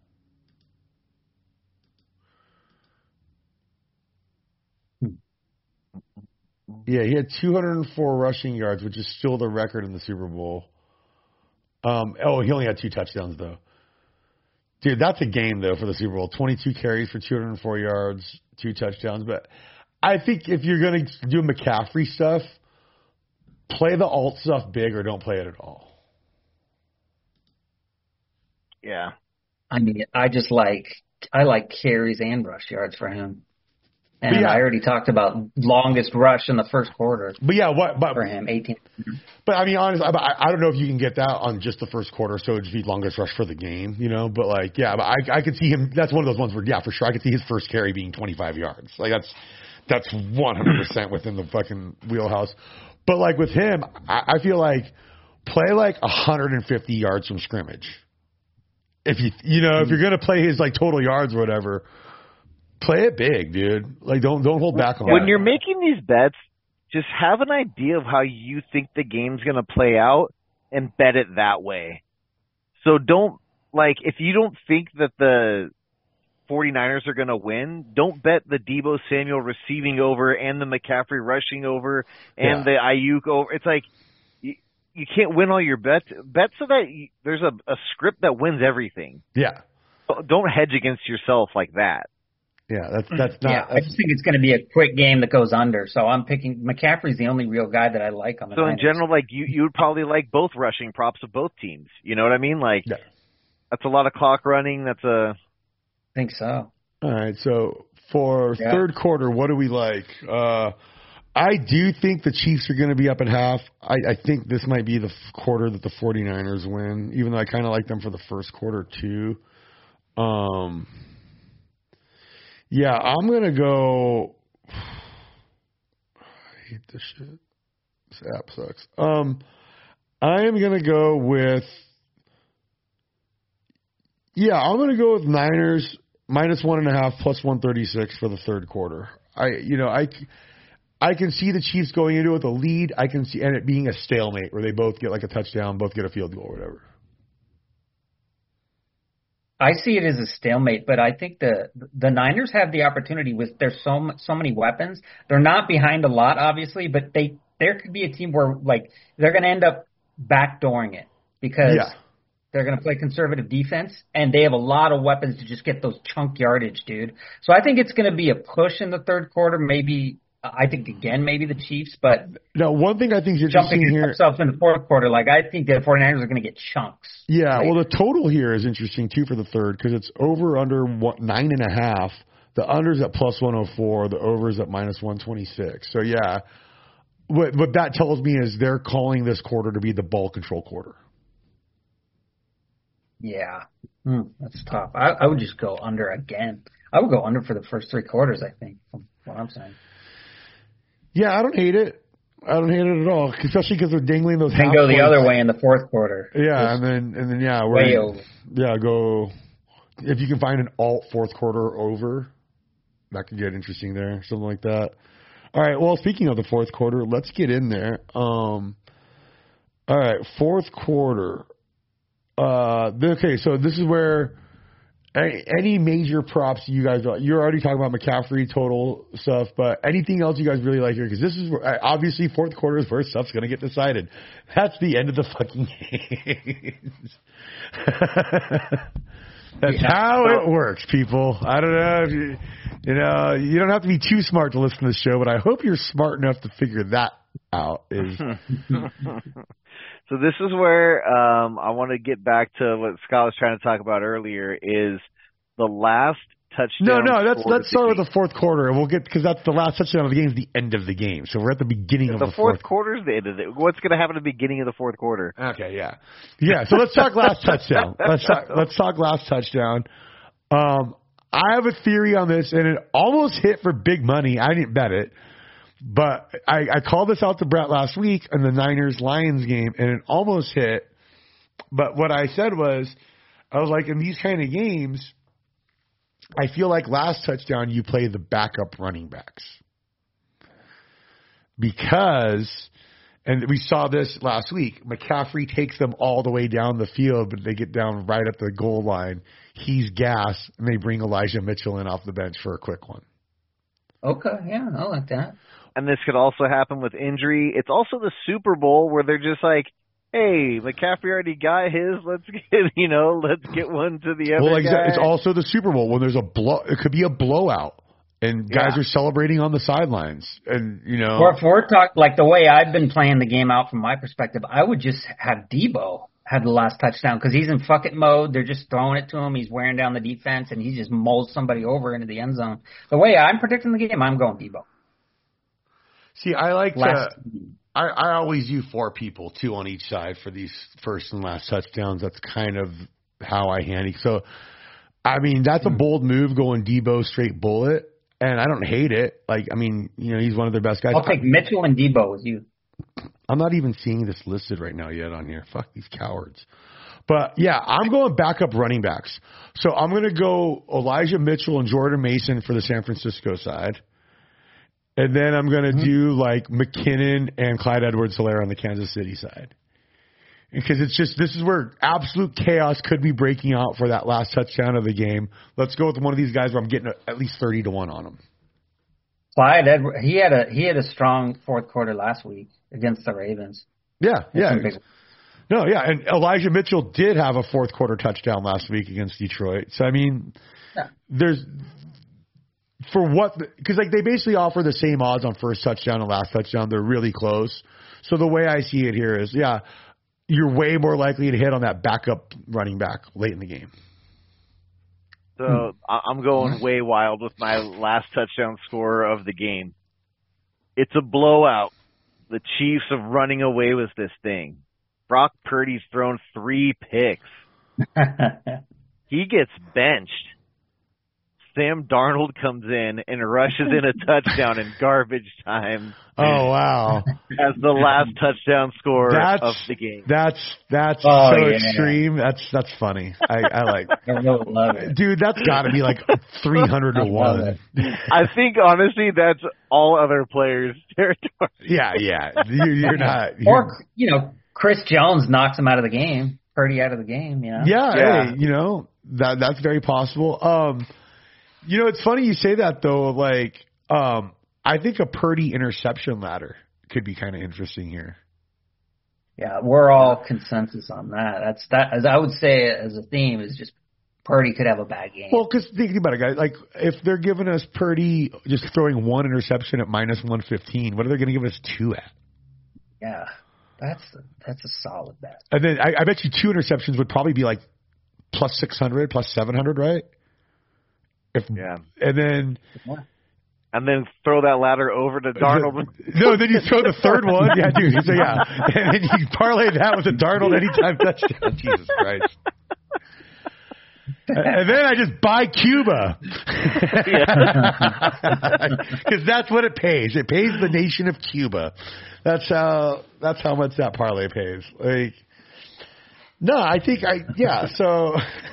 Yeah, he had 204 rushing yards, which is still the record in the Super Bowl. He only had 2 touchdowns, though. Dude, that's a game, though, for the Super Bowl. 22 carries for 204 yards, 2 touchdowns. But I think if you're going to do McCaffrey stuff, play the alt stuff big or don't play it at all. Yeah. I mean, I like carries and rush yards for him. And yeah. I already talked about longest rush in the first quarter. But yeah, for him, 18. But I mean, honestly, I don't know if you can get that on just the first quarter, so it'd be longest rush for the game, you know. But like, yeah, but I could see him. That's one of those ones where, yeah, for sure, I could see his first carry being 25 yards. Like that's 100% within the fucking wheelhouse. But like with him, I feel like play like 150 yards from scrimmage. If if you're gonna play his like total yards or whatever. Play it big, dude. Like, don't hold back on it. When you're making these bets, just have an idea of how you think the game's going to play out and bet it that way. So don't, like, if you don't think that the 49ers are going to win, don't bet the Deebo Samuel receiving over and the McCaffrey rushing over and the Ayuk over. It's like, you can't win all your bets. Bet so that there's a script that wins everything. Yeah. Don't hedge against yourself like that. Yeah, that's not. Yeah, I just think it's going to be a quick game that goes under. So I'm picking McCaffrey's the only real guy that I like on the Niners. In general, like you would probably like both rushing props of both teams. You know what I mean? Like that's a lot of clock running. I think so. All right, so for third quarter, what do we like? I do think the Chiefs are going to be up at half. I think this might be the quarter that the 49ers win, even though I kind of like them for the first quarter too. Yeah, I'm going to go – I hate this shit. This app sucks. I am going to go with – I'm going to go with Niners minus 1.5 plus 136 for the third quarter. I can see the Chiefs going into it with a lead. I can see – and it being a stalemate where they both get like a touchdown, both get a field goal or whatever. I see it as a stalemate, but I think the Niners have the opportunity with there's so many weapons. They're not behind a lot, obviously, but there could be a team where like they're going to end up backdooring it because they're going to play conservative defense and they have a lot of weapons to just get those chunk yardage, dude. So I think it's going to be a push in the third quarter. Maybe maybe the Chiefs, but now one thing I think is interesting jumping here themselves in the fourth quarter, like I think the 49ers are going to get chunks. Yeah, right? well, the total here is interesting too for the third because it's over under 9.5. The under's at plus 104. The over's at minus 126. So yeah, what that tells me is they're calling this quarter to be the ball control quarter. Yeah, that's tough. I would just go under again. I would go under for the first 3 quarters. I think from what I'm saying. Yeah, I don't hate it. I don't hate it at all, especially because they're dangling those. Then go the other way in the fourth quarter. Yeah, and then way over. Yeah, go if you can find an alt fourth quarter over, that could get interesting there, something like that. All right. Well, speaking of the fourth quarter, let's get in there. All right, fourth quarter. Okay, so this is where. Any major props you guys – you're already talking about McCaffrey total stuff, but anything else you guys really like here? Because this is – obviously fourth quarter is where stuff's going to get decided. That's the end of the fucking games. That's how it works, people. I don't know if you don't have to be too smart to listen to this show, but I hope you're smart enough to figure that out. So this is where I want to get back to what Scott was trying to talk about earlier is the last touchdown. No, let's start with the fourth quarter, and we'll get because that's the last touchdown of the game is the end of the game. So we're at the beginning of the fourth quarter. Is the end of it. What's going to happen at the beginning of the fourth quarter? Okay, yeah. So let's talk last touchdown. Let's talk last touchdown. I have a theory on this, and it almost hit for big money. I didn't bet it. But I called this out to Brett last week in the Niners-Lions game, and it almost hit. But what I said was, I was like, in these kind of games, I feel like last touchdown you play the backup running backs. Because And we saw this last week. McCaffrey takes them all the way down the field, but they get down right at the goal line. He's gas, and they bring Elijah Mitchell in off the bench for a quick one. Okay, yeah, I like that. And this could also happen with injury. It's also the Super Bowl where they're just like, hey, McCaffrey already got his. Let's get one to the other guy. It's also the Super Bowl when there's it could be a blowout. And guys are celebrating on the sidelines. And, Or if we're talking, like the way I've been playing the game out from my perspective, I would just have Debo have the last touchdown because he's in fuck it mode. They're just throwing it to him. He's wearing down the defense, and he just mulls somebody over into the end zone. The way I'm predicting the game, I'm going Debo. See, I like I always do 4 people, 2 on each side for these first and last touchdowns. That's kind of how I handy. So, I mean, that's a bold move going Debo straight bullet. And I don't hate it. He's one of their best guys. I'll take Mitchell and Debo with you. I'm not even seeing this listed right now yet on here. Fuck these cowards. But, yeah, I'm going backup running backs. So I'm going to go Elijah Mitchell and Jordan Mason for the San Francisco side. And then I'm going to do, McKinnon and Clyde Edwards-Helaire on the Kansas City side. Because this is where absolute chaos could be breaking out for that last touchdown of the game. Let's go with one of these guys where I'm getting at least 30-1 on him. Clyde Edwards, he had a strong fourth quarter last week against the Ravens. Yeah. And Elijah Mitchell did have a fourth quarter touchdown last week against Detroit. So, there's – because they basically offer the same odds on first touchdown and last touchdown. They're really close. So the way I see it here is, you're way more likely to hit on that backup running back late in the game. So I'm going way wild with my last touchdown scorer of the game. It's a blowout. The Chiefs are running away with this thing. Brock Purdy's thrown 3 picks. He gets benched. Sam Darnold comes in and rushes in a touchdown in garbage time. Oh, wow. As the last touchdown scorer of the game. That's extreme. That's funny. I like I really love it. Dude, that's got to be 300-1. I think, honestly, that's all other players' territory. Yeah. You're not. Or, Chris Jones knocks him out of the game. Purdy out of the game, Yeah. Hey, that's very possible. It's funny you say that, though. I think a Purdy interception ladder could be kind of interesting here. Yeah, we're all consensus on that. As I would say as a theme, is just Purdy could have a bad game. Well, because think about it, guys. If they're giving us Purdy just throwing 1 interception at -115, what are they going to give us 2 at? Yeah, that's a solid bet. And then I bet you 2 interceptions would probably be +600, +700, right? And then throw that ladder over to Darnold. No, then you throw the third one. Yeah, dude. So, and then you parlay that with a Darnold anytime touchdown. Jesus Christ. And then I just buy Cuba. Because that's what it pays. It pays the nation of Cuba. That's how much that parlay pays. No, I think so...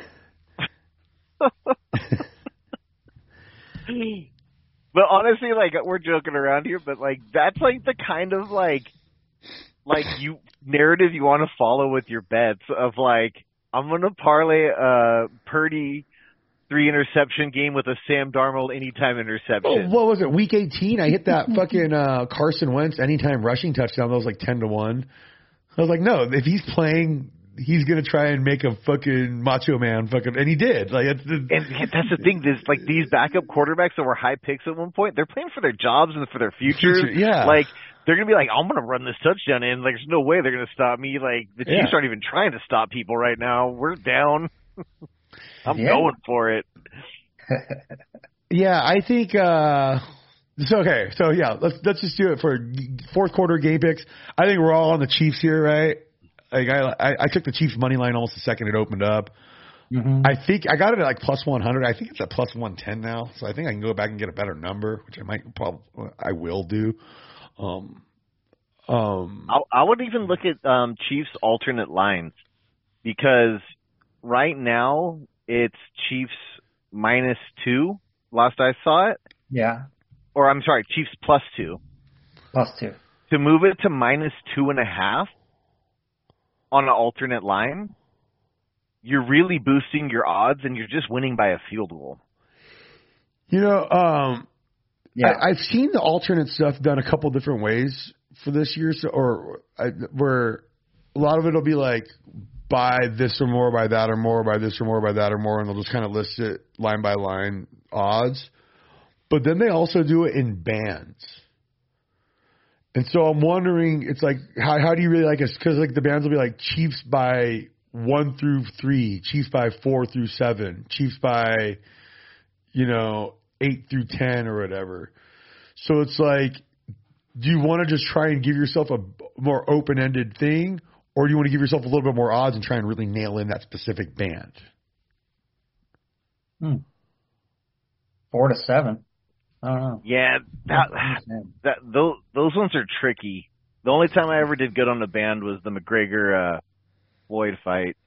But honestly, we're joking around here, but that's the kind of you narrative you want to follow with your bets of I'm gonna parlay a Purdy 3 interception game with a Sam Darnold anytime interception. What was it? Week 18, I hit that fucking Carson Wentz anytime rushing touchdown. That was 10-1. I was no, if he's playing. He's going to try and make a fucking macho man and he did. And that's the thing, these backup quarterbacks that were high picks at one point, they're playing for their jobs and for their futures. Yeah. They're going to be I'm going to run this touchdown in. There's no way they're going to stop me. The Chiefs aren't even trying to stop people right now. We're down. I'm going for it. Yeah, I think, okay. So yeah, let's just do it for fourth quarter game picks. I think we're all on the Chiefs here, right? I took the Chiefs money line almost the second it opened up. Mm-hmm. I think I got it at +100. I think it's at +110 now. So I think I can go back and get a better number, which I will do. I would even look at Chiefs alternate lines because right now it's Chiefs -2. Last I saw it. Yeah. Or I'm sorry, Chiefs +2. +2. to move it to -2.5 on an alternate line, you're really boosting your odds, and you're just winning by a field goal. Yeah. I've seen the alternate stuff done a couple different ways for this year, where a lot of it will be like buy this or more, buy that or more, buy this or more, buy that or more, and they'll just kind of list it line by line odds. But then they also do it in bands. And so I'm wondering, it's like, how do you really like it? Because like the bands will be like Chiefs by 1 through 3, Chiefs by 4 through 7, Chiefs by, 8 through 10 or whatever. So it's like, do you want to just try and give yourself a more open-ended thing, or do you want to give yourself a little bit more odds and try and really nail in that specific band? 4 to 7. I don't know. Yeah, those ones are tricky. The only time I ever did good on the band was the McGregor Floyd fight.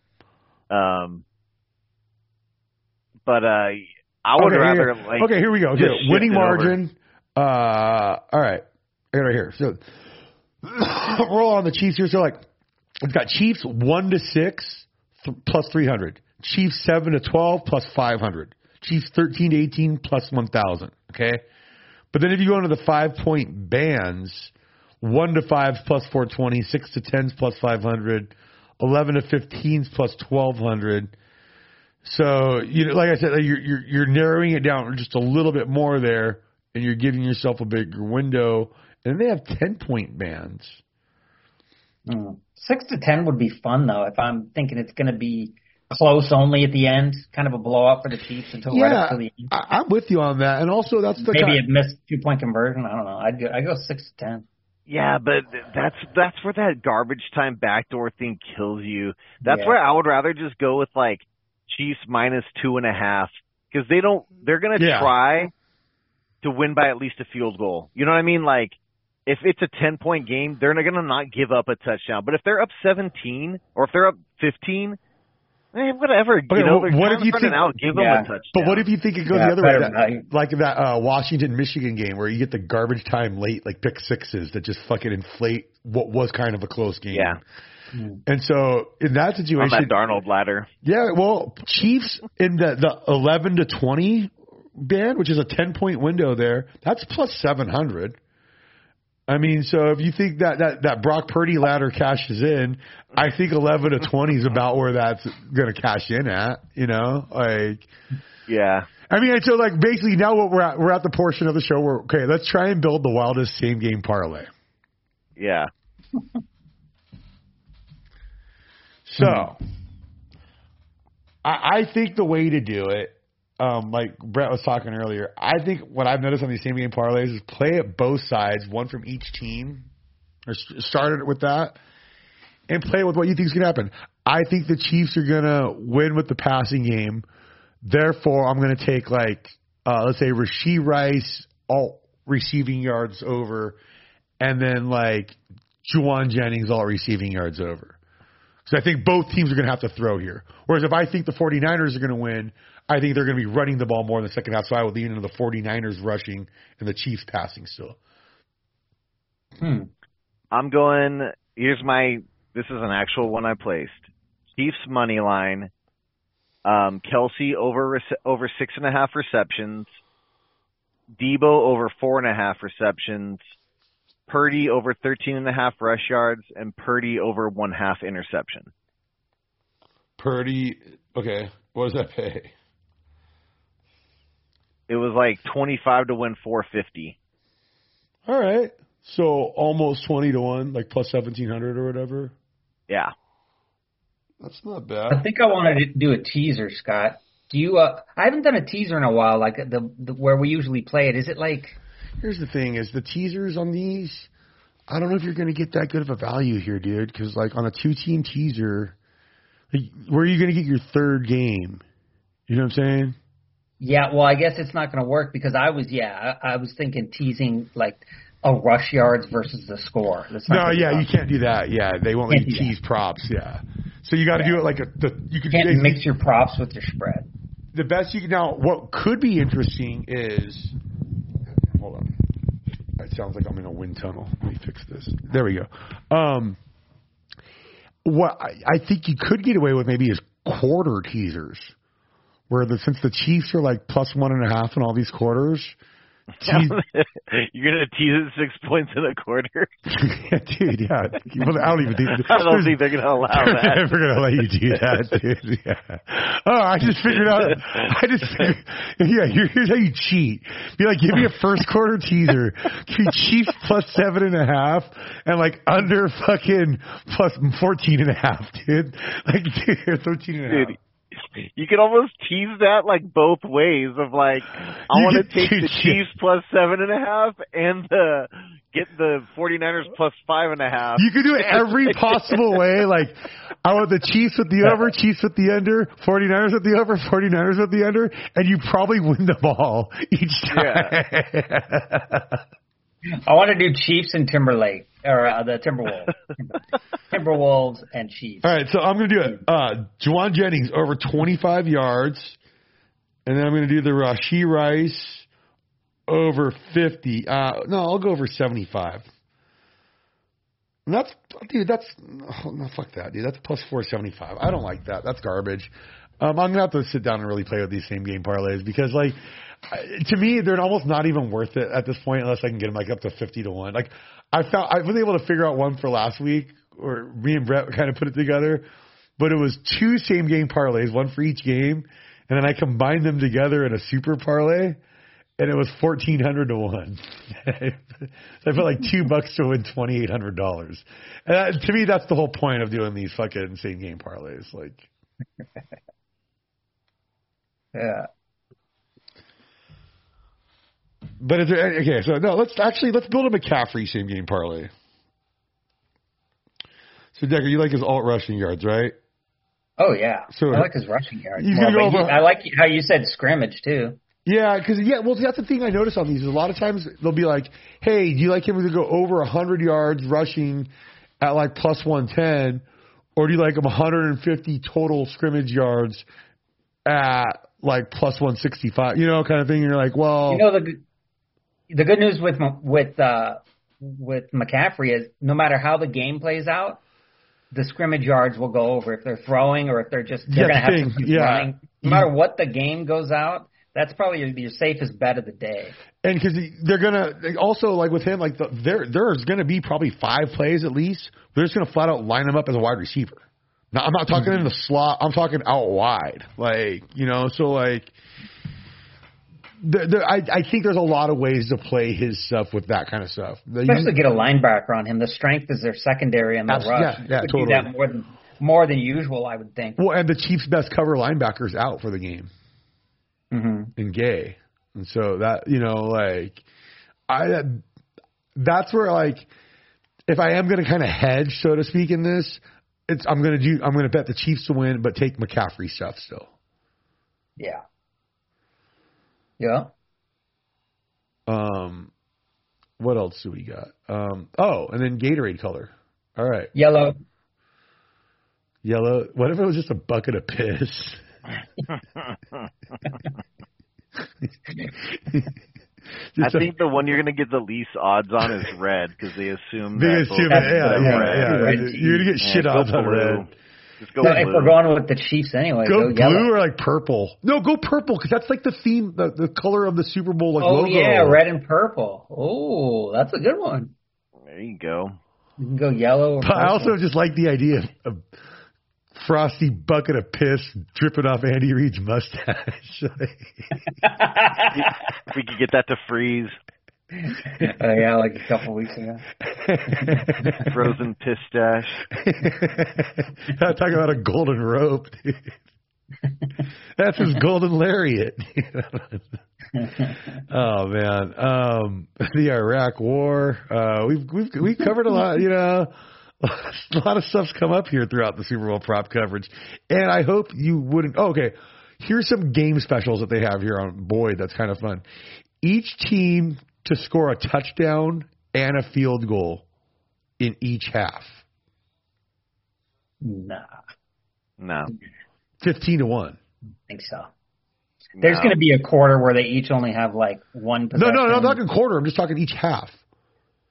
But I would rather like. Okay, here we go. Okay, winning margin. All right, I got it right here. So roll on the Chiefs here. So like, we've got Chiefs 1 to 6 plus 300. Chiefs 7 to 12 plus 500. Chiefs 13 to 18 plus 1,000. Okay, but then if you go into the 5-point bands, 1 to 5 plus 420, 6 to 10s plus 500, 11 to 15s plus 1,200. So like I said, you're narrowing it down just a little bit more there, and you're giving yourself a bigger window. And they have 10-point bands. 6 to 10 would be fun though. If I'm thinking it's going to be close only at the end, kind of a blowout for the Chiefs until right up to the end. I'm with you on that, and also that's the maybe it missed 2-point conversion. I don't know. I go 6 to 10. Yeah, but that's where that garbage time backdoor thing kills you. That's where I would rather just go with like Chiefs -2.5, because they're gonna try to win by at least a field goal. You know what I mean? Like if it's a 10-point game, they're gonna not give up a touchdown. But if they're up 17 or if they're up 15. Whatever. Okay, what if you think? Give them a touchdown. But what if you think it goes the other way? Like that Washington-Michigan game where you get the garbage time late, like pick sixes that just fucking inflate what was kind of a close game. Yeah. And so in that situation, on that Darnold ladder. Yeah. Well, Chiefs in the 11 to 20 band, which is a 10-point window there, that's plus 700. I mean, so if you think that Brock Purdy ladder cashes in, I think 11 to 20 is about where that's going to cash in at, like. Yeah. I mean, so like basically now what we're at the portion of the show where, okay, let's try and build the wildest same game parlay. Yeah. So I think the way to do it, like Brett was talking earlier, I think what I've noticed on these same game parlays is play it both sides, one from each team, or start it with that, and play with what you think is going to happen. I think the Chiefs are going to win with the passing game. Therefore, I'm going to take let's say Rashee Rice, all receiving yards over, and then like Juwan Jennings, all receiving yards over. So I think both teams are going to have to throw here. Whereas if I think the 49ers are going to win, I think they're going to be running the ball more in the second half, so I would lean into the 49ers rushing and the Chiefs passing still. I'm going, this is an actual one I placed. Chiefs money line, Kelsey over 6.5 receptions, Debo over 4.5 receptions, Purdy over 13.5 rush yards, and Purdy over 1/2 interception. Purdy, okay, what does that pay? It was like 25 to win 450. All right. So almost 20 to 1, like plus 1,700 or whatever. Yeah. That's not bad. I think I wanted to do a teaser, Scott. Do you? I haven't done a teaser in a while, like the where we usually play it. Is it like? Here's the thing: is the teasers on these? I don't know if you're going to get that good of a value here, dude. Because like on a 2-team teaser, like, where are you going to get your third game? You know what I'm saying? Yeah, well, I guess it's not going to work because I was thinking teasing like a rush yards versus the score. No, yeah, you can't do that. Yeah, they won't let you tease props. Yeah, so you got to do it like you can't mix your props with your spread. The best you can now. What could be interesting is, hold on. It sounds like I'm in a wind tunnel. Let me fix this. There we go. What I think you could get away with maybe is quarter teasers, where since the Chiefs are like plus 1.5 in all these quarters. You're gonna tease it 6 points in a quarter, yeah, dude. Yeah, well, I don't even think. I don't think they're gonna allow that. They're never gonna let you do that, dude. Yeah. Oh, I just figured out. Yeah. Here's how you cheat. Be like, give me a first quarter teaser. Give me Chiefs plus 7.5 and like under fucking plus 14.5, dude. Like, dude, 13.5. Dude, you can almost tease that like both ways of like, I want to take the Chiefs plus 7.5 and get the 49ers plus 5.5. You can do it every possible way. Like, I want the Chiefs with the over, Chiefs with the under, 49ers with the over, 49ers with the under, and you probably win them all each time. Yeah. I want to do Chiefs and Timberlake, or the Timberwolves. Timberwolves and Chiefs. All right, so I'm going to do it. Juwan Jennings over 25 yards, and then I'm going to do the Rashee Rice over 50. No, I'll go over 75. And that's fuck that, dude. That's plus 475. I don't like that. That's garbage. I'm going to have to sit down and really play with these same game parlays because, like, to me, they're almost not even worth it at this point unless I can get them like up to 50-1. Like, I was able to figure out one for last week, or me and Brett kind of put it together, but it was 2 same game parlays, one for each game, and then I combined them together in a super parlay, and it was 1,400-1. So I put like $2 to win $2,800. And to me, that's the whole point of doing these fucking same game parlays. Like, yeah. But is there, okay, so no, let's build a McCaffrey same game parlay. So Decker, you like his alt rushing yards, right? Oh yeah, so I like his rushing yards. I like how you said scrimmage too. Yeah, well, that's the thing I notice on these is a lot of times they'll be like, "Hey, do you like him to go over 100 yards rushing at like plus 110, or do you like him 150 total scrimmage yards at like plus 165?" You know, kind of thing. And you're like, well, you know, the good news with McCaffrey is no matter how the game plays out, the scrimmage yards will go over if they're throwing or if they're going to have some running. No matter what the game goes out, that's probably your safest bet of the day. And because they're gonna also, like with him, like there's gonna be probably 5 plays at least. They're just gonna flat out line him up as a wide receiver. Now I'm not talking in the slot. I'm talking out wide. Like, you know, so like. I think there's a lot of ways to play his stuff with that kind of stuff. Especially get a linebacker on him. The strength is their secondary and the rush. Yeah, totally. Do that more than usual, I would think. Well, and the Chiefs' best cover linebacker's out for the game. Mm-hmm. In Gay. And so that, you know, like, that's where, like, if I am going to kind of hedge, so to speak, in this, I'm going to bet the Chiefs to win, but take McCaffrey stuff still. Yeah. Yeah. What else do we got? And then Gatorade color. All right. Yellow. What if it was just a bucket of piss? I think the one you're going to get the least odds on is red because they assume red. Red. You're going to get shit odds on red. Just go blue. If we're going with the Chiefs anyway, go blue yellow. Or like purple. No, go purple because that's like the theme, the color of the Super Bowl logo. Oh yeah, red and purple. Oh, that's a good one. There you go. You can go yellow. Or but I also just like the idea of frosty bucket of piss dripping off Andy Reid's mustache. If we could get that to freeze. Yeah, like a couple weeks ago. Frozen pistache. I'm talking about a golden rope, dude. That's his golden lariat. Oh man, the Iraq War. We've covered a lot. You know, a lot of stuff's come up here throughout the Super Bowl prop coverage, and I hope you wouldn't. Oh, okay, here's some game specials that they have here on Boyd. That's kind of fun. Each team to score a touchdown and a field goal in each half. No. 15-1. I think so. There's going to be a quarter where they each only have like one possession. No, I'm not talking quarter. I'm just talking each half.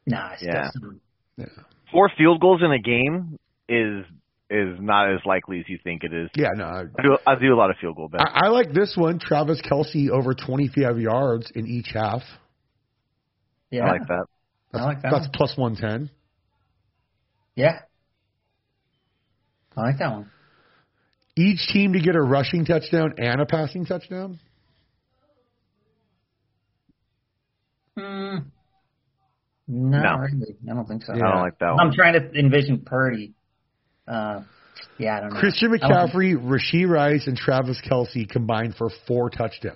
Nah, Yeah. Yeah. 4 field goals in a game is not as likely as you think it is. Yeah, no. I do a lot of field goal bets. I like this one. Travis Kelce over 25 yards in each half. Yeah, I like that. I like that. That's One. plus 110. Yeah, I like that one. Each team to get a rushing touchdown and a passing touchdown. No, No. really. I don't think so. Yeah. I don't like that I'm one. trying to envision Purdy. Yeah, I don't know. Christian McCaffrey, Rashee Rice, and Travis Kelce combined for 4 touchdowns.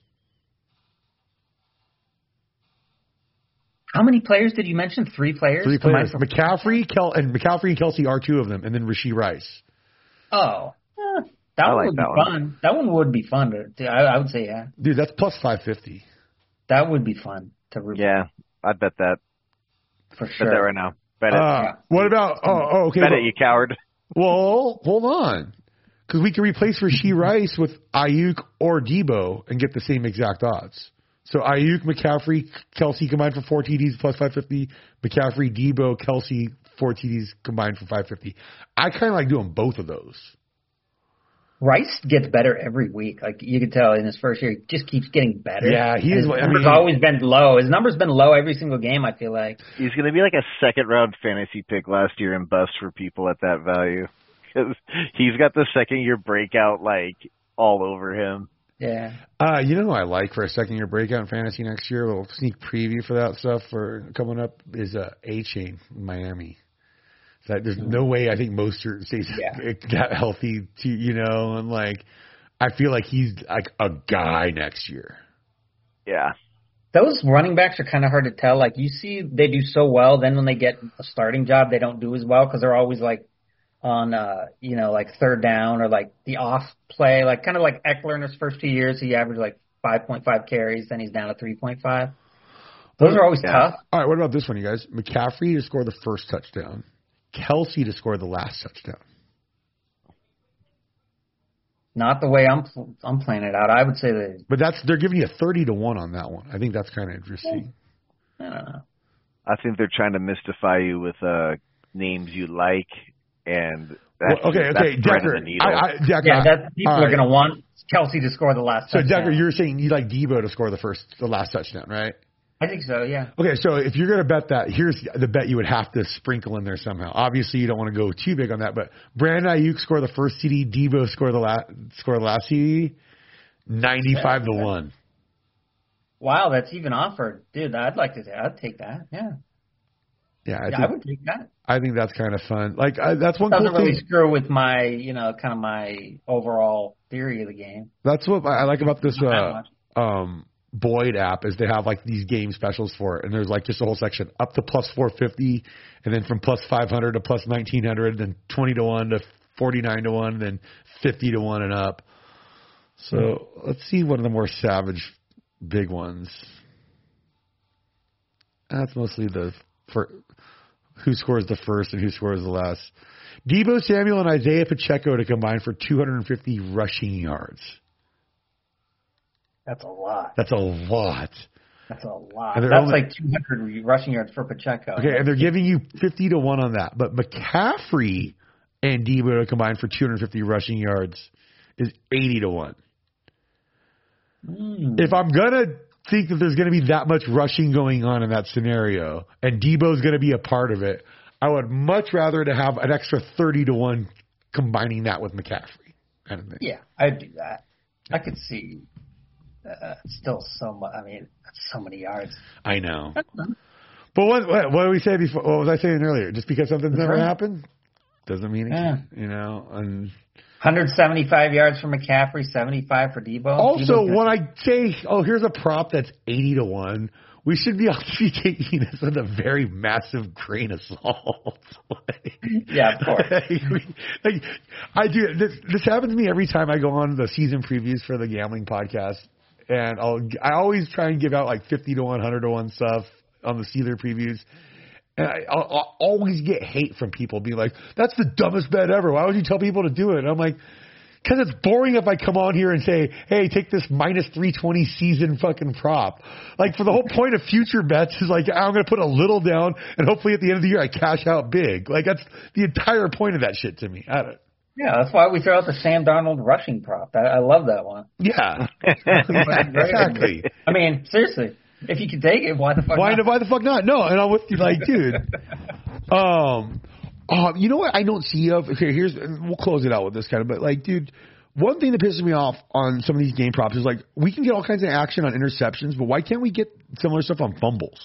How many players did you mention? 3 players? 3 combined players. McCaffrey and Kelce are 2 of them, and then Rashee Rice. Oh, that I one like would be that one. fun. That one would be fun. I would say, yeah. Dude, that's plus 550. That would be fun to root Yeah, I'd bet that. for Bet sure. that right now. Bet it. What about? Oh, okay. Bet it, you coward. Well, hold on, because we can replace Rashee Rice with Ayuk or Debo and get the same exact odds. So Ayuk, McCaffrey, Kelce combined for 4 TDs plus 550. McCaffrey, Debo, Kelce 4 TDs combined for 550. I kind of like doing both of those. Rice gets better every week. Like you could tell in his first year, he just keeps getting better. Yeah, he And is. His I number's mean, always been low. His number's been low every single game. I feel like. He's going to be like a 2nd-round fantasy pick last year and bust for people at that value. Because he's got the 2nd-year breakout, like, all over him. Yeah. you know who I like for a 2nd-year breakout in fantasy next year? A little sneak preview for that stuff for coming up is A-Chain in Miami. So there's no way I think Mostert stays that healthy, and like I feel like he's like a guy next year. Yeah. Those running backs are kind of hard to tell. Like you see, they do so well. Then when they get a starting job, they don't do as well because they're always like on, like 3rd down or like the off play, like kind of like Eckler in his first 2 years. He averaged like 5.5 carries, then he's down to 3.5. Those are always tough. All right, what about this one, you guys? McCaffrey to score the first touchdown, Kelce to score the last touchdown. Not the way I'm playing it out. I would say that. But they're giving you 30 to 1 on that one. I think that's kind of interesting. I don't know. I think they're trying to mystify you with names you like, and that's, okay, that's Decker. Decker, people are going to want Kelce to score the last touchdown. So, Decker, you're saying you like Debo to score the last touchdown, right? I think so, yeah. Okay, so if you're going to bet that, here's the bet you would have to sprinkle in there somehow. Obviously, you don't want to go too big on that, but Brandon Ayuk score the first CD, Debo score the last CD, 95 to 1. Wow, that's even offered, dude. I'd take that. Yeah. Yeah, I would take that. I think that's kind of fun. Like that's one Doesn't cool really thing. screw with my, kind of my overall theory of the game. That's what I like about this Not that much. Boyd app is they have like these game specials for it, and there's like just a whole section up to plus 450, and then from plus 500 to plus 1900, then 20 to 1 to 49 to 1, then 50 to 1 and up. So let's see one of the more savage big ones. That's mostly who scores the first and who scores the last. Debo Samuel and Isaiah Pacheco to combine for 250 rushing yards. That's a lot. That's a lot. That's a lot. And That's only, like 200 rushing yards for Pacheco. Okay, and they're giving you 50 to 1 on that. But McCaffrey and Debo to combine for 250 rushing yards is 80 to 1. If I'm going to think that there's going to be that much rushing going on in that scenario and Debo's going to be a part of it, I would much rather to have an extra 30 to 1 combining that with McCaffrey kind of thing. Yeah, I'd do that. I could see still so much. I mean, that's so many yards. I know. But what did we say before? What was I saying earlier? Just because something's never happened doesn't mean it can't, And 175 yards for McCaffrey, 75 for Debo. Also, when I say, here's a prop that's 80 to 1, we should be taking this with a very massive grain of salt. Yeah, of course. I do. This happens to me every time I go on the season previews for the gambling podcast, and I always try and give out like 50 to 100 to 1 stuff on the Steeler previews. And I'll always get hate from people being like, that's the dumbest bet ever. Why would you tell people to do it? And I'm like, Because it's boring if I come on here and say, hey, take this minus 320 season fucking prop. Like, for the whole point of future bets is like, I'm going to put a little down and hopefully at the end of the year I cash out big. Like, that's the entire point of that shit to me. Yeah, that's why we throw out the Sam Darnold rushing prop. I love that one. Yeah. Exactly. I mean, seriously, if you can take it, why the fuck not? Why the fuck not? No, and I'm with you, like, dude. You know what I don't see of? Okay, we'll close it out with this kind of, but like, dude, one thing that pisses me off on some of these game props is like, we can get all kinds of action on interceptions, but why can't we get similar stuff on fumbles?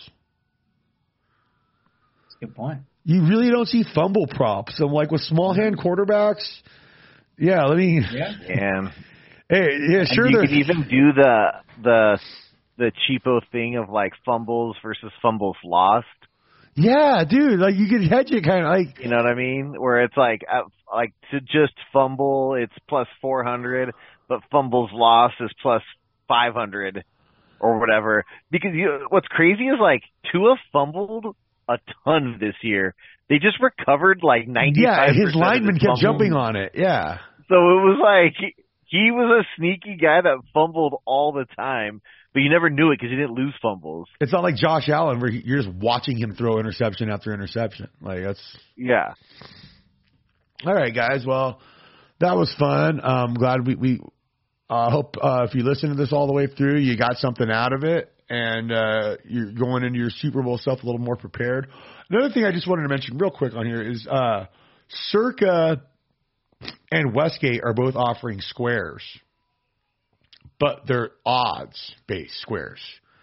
Good point. You really don't see fumble props. So like with small hand quarterbacks, yeah, And hey, yeah, sure. And you could even do the cheapo thing of like fumbles versus fumbles lost. Yeah, dude, like you could hedge it kind of like, you know what I mean? Where it's like to just fumble, it's plus 400, but fumbles lost is plus 500 or whatever. Because what's crazy is like Tua fumbled a ton this year. They just recovered like 95%. Yeah, his lineman kept fumbles. jumping on it. Yeah. So it was like he was a sneaky guy that fumbled all the time, but you never knew it because he didn't lose fumbles. It's not like Josh Allen where you're just watching him throw interception after interception. Like that's yeah. All right, guys. Well, that was fun. I'm glad we hope if you listen to this all the way through, you got something out of it. And you're going into your Super Bowl stuff a little more prepared. Another thing I just wanted to mention real quick on here is Circa and Westgate are both offering squares, but they're odds-based squares.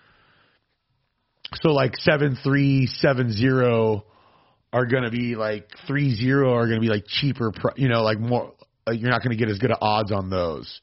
So like 7-3, 7-0 are going to be like 3-0 are going to be like cheaper, like more. Like you're not going to get as good of odds on those.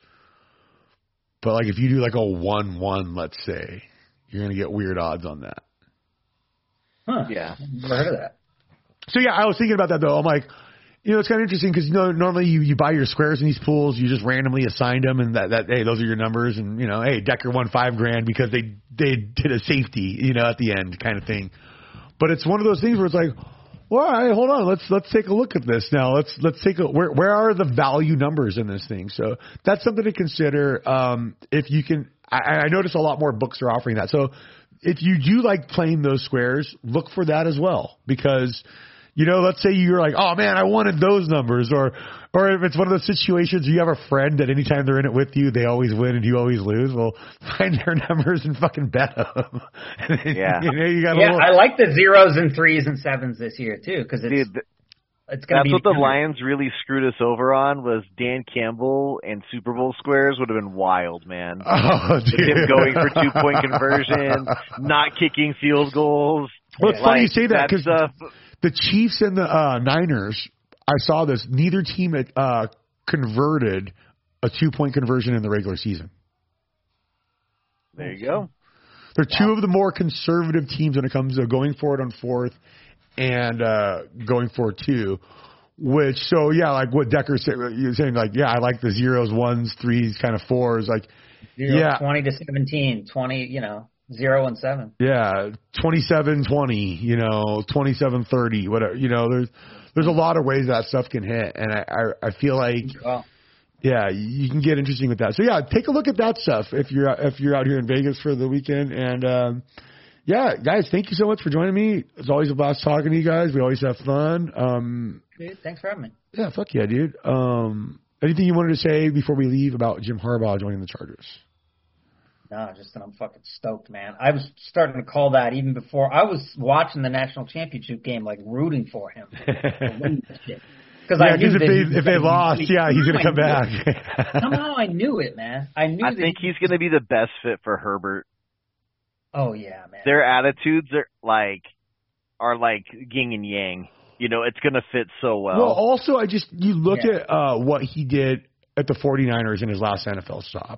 But like if you do like a 1-1, let's say, you're going to get weird odds on that. Huh. Yeah. Never heard of that. So, yeah, I was thinking about that, though. I'm like, it's kind of interesting because, normally you buy your squares in these pools. You just randomly assign them and that hey, those are your numbers. And, hey, Decker won $5,000 because they did a safety, at the end kind of thing. But it's one of those things where it's like, well, all right, hold on. Let's take a look at this now. Let's take where are the value numbers in this thing? So that's something to consider. If you can, I notice a lot more books are offering that. So if you do like playing those squares, look for that as well because, let's say you're like, oh man, I wanted those numbers, or if it's one of those situations where you have a friend that anytime they're in it with you, they always win and you always lose. Well, find their numbers and fucking bet them. Yeah, you got. I like the 0s and 3s and 7s this year too because it's going to be. That's what the Lions really screwed us over on was Dan Campbell and Super Bowl squares would have been wild, man. Oh, dude. With him going for 2-point conversion, not kicking field goals. Well, it's funny you say that because the Chiefs and the Niners, I saw this. Neither team had converted a 2-point conversion in the regular season. There you go. They're two of the more conservative teams when it comes to going forward on fourth and going for 2. Which, so yeah, like what Decker said, you're saying, like, yeah, I like the 0s, 1s, 3s, kind of 4s. Like, 20 to 17, 20, 0 and 7. Yeah, 27-20, 27-30, whatever. There's a lot of ways that stuff can hit, and I feel like, yeah, you can get interesting with that. So yeah, take a look at that stuff if you're out here in Vegas for the weekend. And yeah, guys, thank you so much for joining me. It's always a blast talking to you guys. We always have fun. Dude, thanks for having me. Yeah, fuck yeah, dude. Anything you wanted to say before we leave about Jim Harbaugh joining the Chargers? No, just that I'm fucking stoked, man. I was starting to call that even before I was watching the national championship game, like rooting for him. Because I knew if they lost, he's going to come back. Somehow I knew it, man. I think he's going to be the best fit for Herbert. Oh yeah, man. Their attitudes are like yin and yang. It's going to fit so well. Well, also, you look at what he did at the 49ers in his last NFL stop.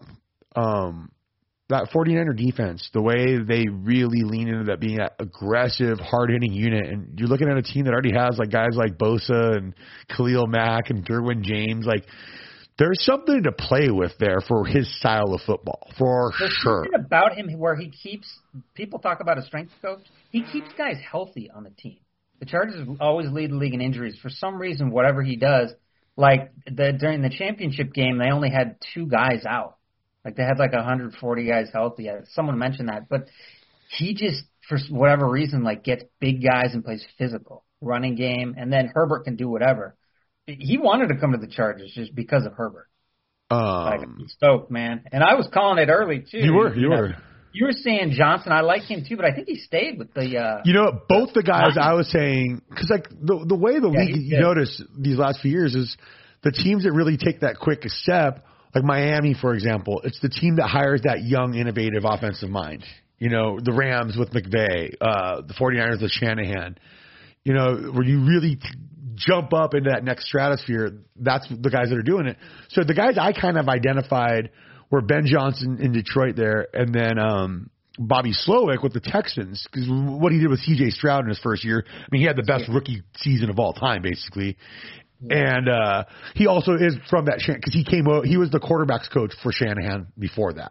That 49er defense, the way they really lean into that being that aggressive, hard-hitting unit, and you're looking at a team that already has like guys like Bosa and Khalil Mack and Derwin James, like there's something to play with there for his style of football, There's sure. Something about him where he keeps people talk about a strength coach. He keeps guys healthy on the team. The Chargers always lead the league in injuries for some reason. Whatever he does, like during the championship game, they only had 2 guys out. Like they had like 140 guys healthy. Someone mentioned that, but he just, for whatever reason, like gets big guys and plays physical running game, and then Herbert can do whatever. He wanted to come to the Chargers just because of Herbert. Like, I'm stoked, man. And I was calling it early too. You were. You were saying Johnson. I like him too, but I think he stayed with the. Both the guys I was saying, because like the way the league, you notice these last few years is the teams that really take that quick step. Like Miami, for example, it's the team that hires that young, innovative offensive mind. The Rams with McVay, the 49ers with Shanahan. Where you really jump up into that next stratosphere, that's the guys that are doing it. So the guys I kind of identified were Ben Johnson in Detroit there, and then Bobby Slowick with the Texans, because what he did with C.J. Stroud in his first year, I mean, he had the best rookie season of all time, basically. And he also is from that because he was the quarterbacks coach for Shanahan before that.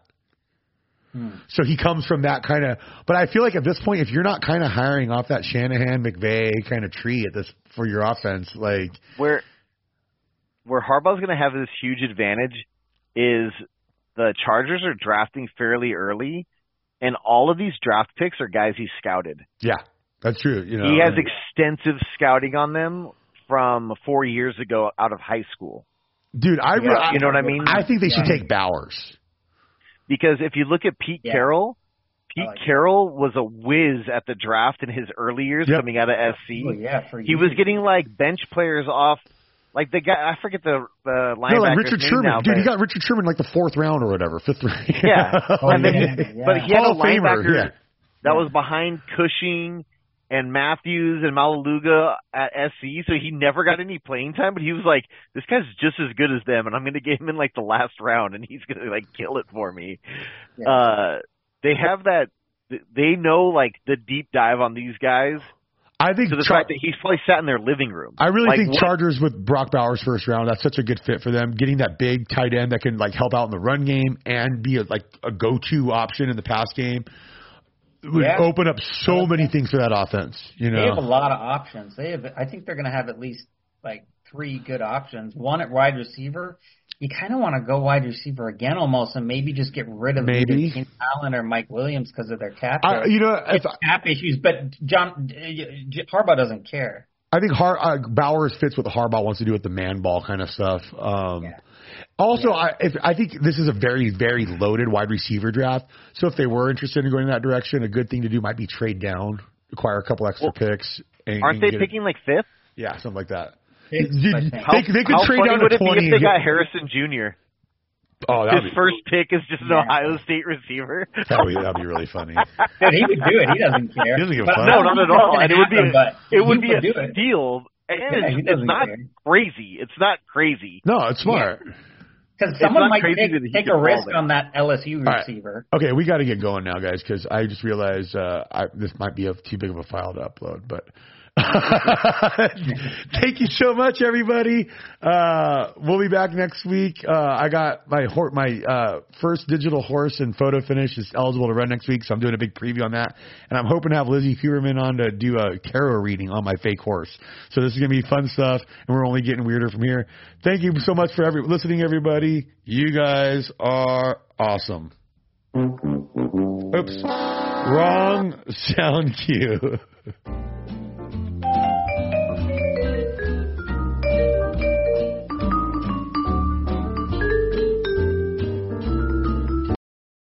So he comes from that kind of. But I feel like at this point, if you're not kind of hiring off that Shanahan McVay kind of tree at this for your offense, like where Harbaugh's going to have this huge advantage is the Chargers are drafting fairly early, and all of these draft picks are guys he scouted. Yeah, that's true. He has extensive scouting on them from 4 years ago out of high school. Dude, you know what I mean? I think they should take Bowers. Because if you look at Pete Carroll, Carroll was a whiz at the draft in his early years coming out of SC. He was getting like bench players off. Like the guy, I forget the linebacker. No, like Richard Sherman. Now, dude, he got Richard Sherman like the 4th round or whatever, 5th round. But he had a linebacker that was behind Cushing and Matthews and Malaluga at SC, so he never got any playing time, but he was like, this guy's just as good as them, and I'm going to get him in like the last round, and he's going to like kill it for me. They have that, they know like the deep dive on these guys. I think to the fact that he's probably sat in their living room. I really think Chargers with Brock Bowers first round, that's such a good fit for them. Getting that big tight end that can like help out in the run game and be a go-to option in the pass game. Would open up so many things for that offense. They have a lot of options. I think they're going to have at least like 3 good options. One at wide receiver. You kind of want to go wide receiver again almost, and maybe just get rid of Keenan Allen or Mike Williams because of their cap. It's cap issues, but Harbaugh doesn't care. I think Bowers fits what Harbaugh wants to do with the man ball kind of stuff. Also, I think this is a very, very loaded wide receiver draft. So if they were interested in going in that direction, a good thing to do might be trade down, acquire a couple extra picks. Aren't they picking like 5th? Yeah, something like that. They could trade down to 20 if they got Harrison Jr. Oh, his first pick is just an Ohio State receiver. That'd be really funny. Dude, he would do it. He doesn't care. He doesn't give a fuck. No, not at all. And it would be a steal. And it's not crazy. It's not crazy. No, it's smart. Because someone might take a risk on that LSU receiver. Right. Okay, we got to get going now, guys, because I just realized this might be too big of a file to upload. But thank you so much, everybody. We'll be back next week. I got my first digital horse and photo finish is eligible to run next week, so I'm doing a big preview on that. And I'm hoping to have Lizzie Huberman on to do a tarot reading on my fake horse. So this is going to be fun stuff, and we're only getting weirder from here. Thank you so much for listening, everybody. You guys are awesome. Oops. Wrong sound cue.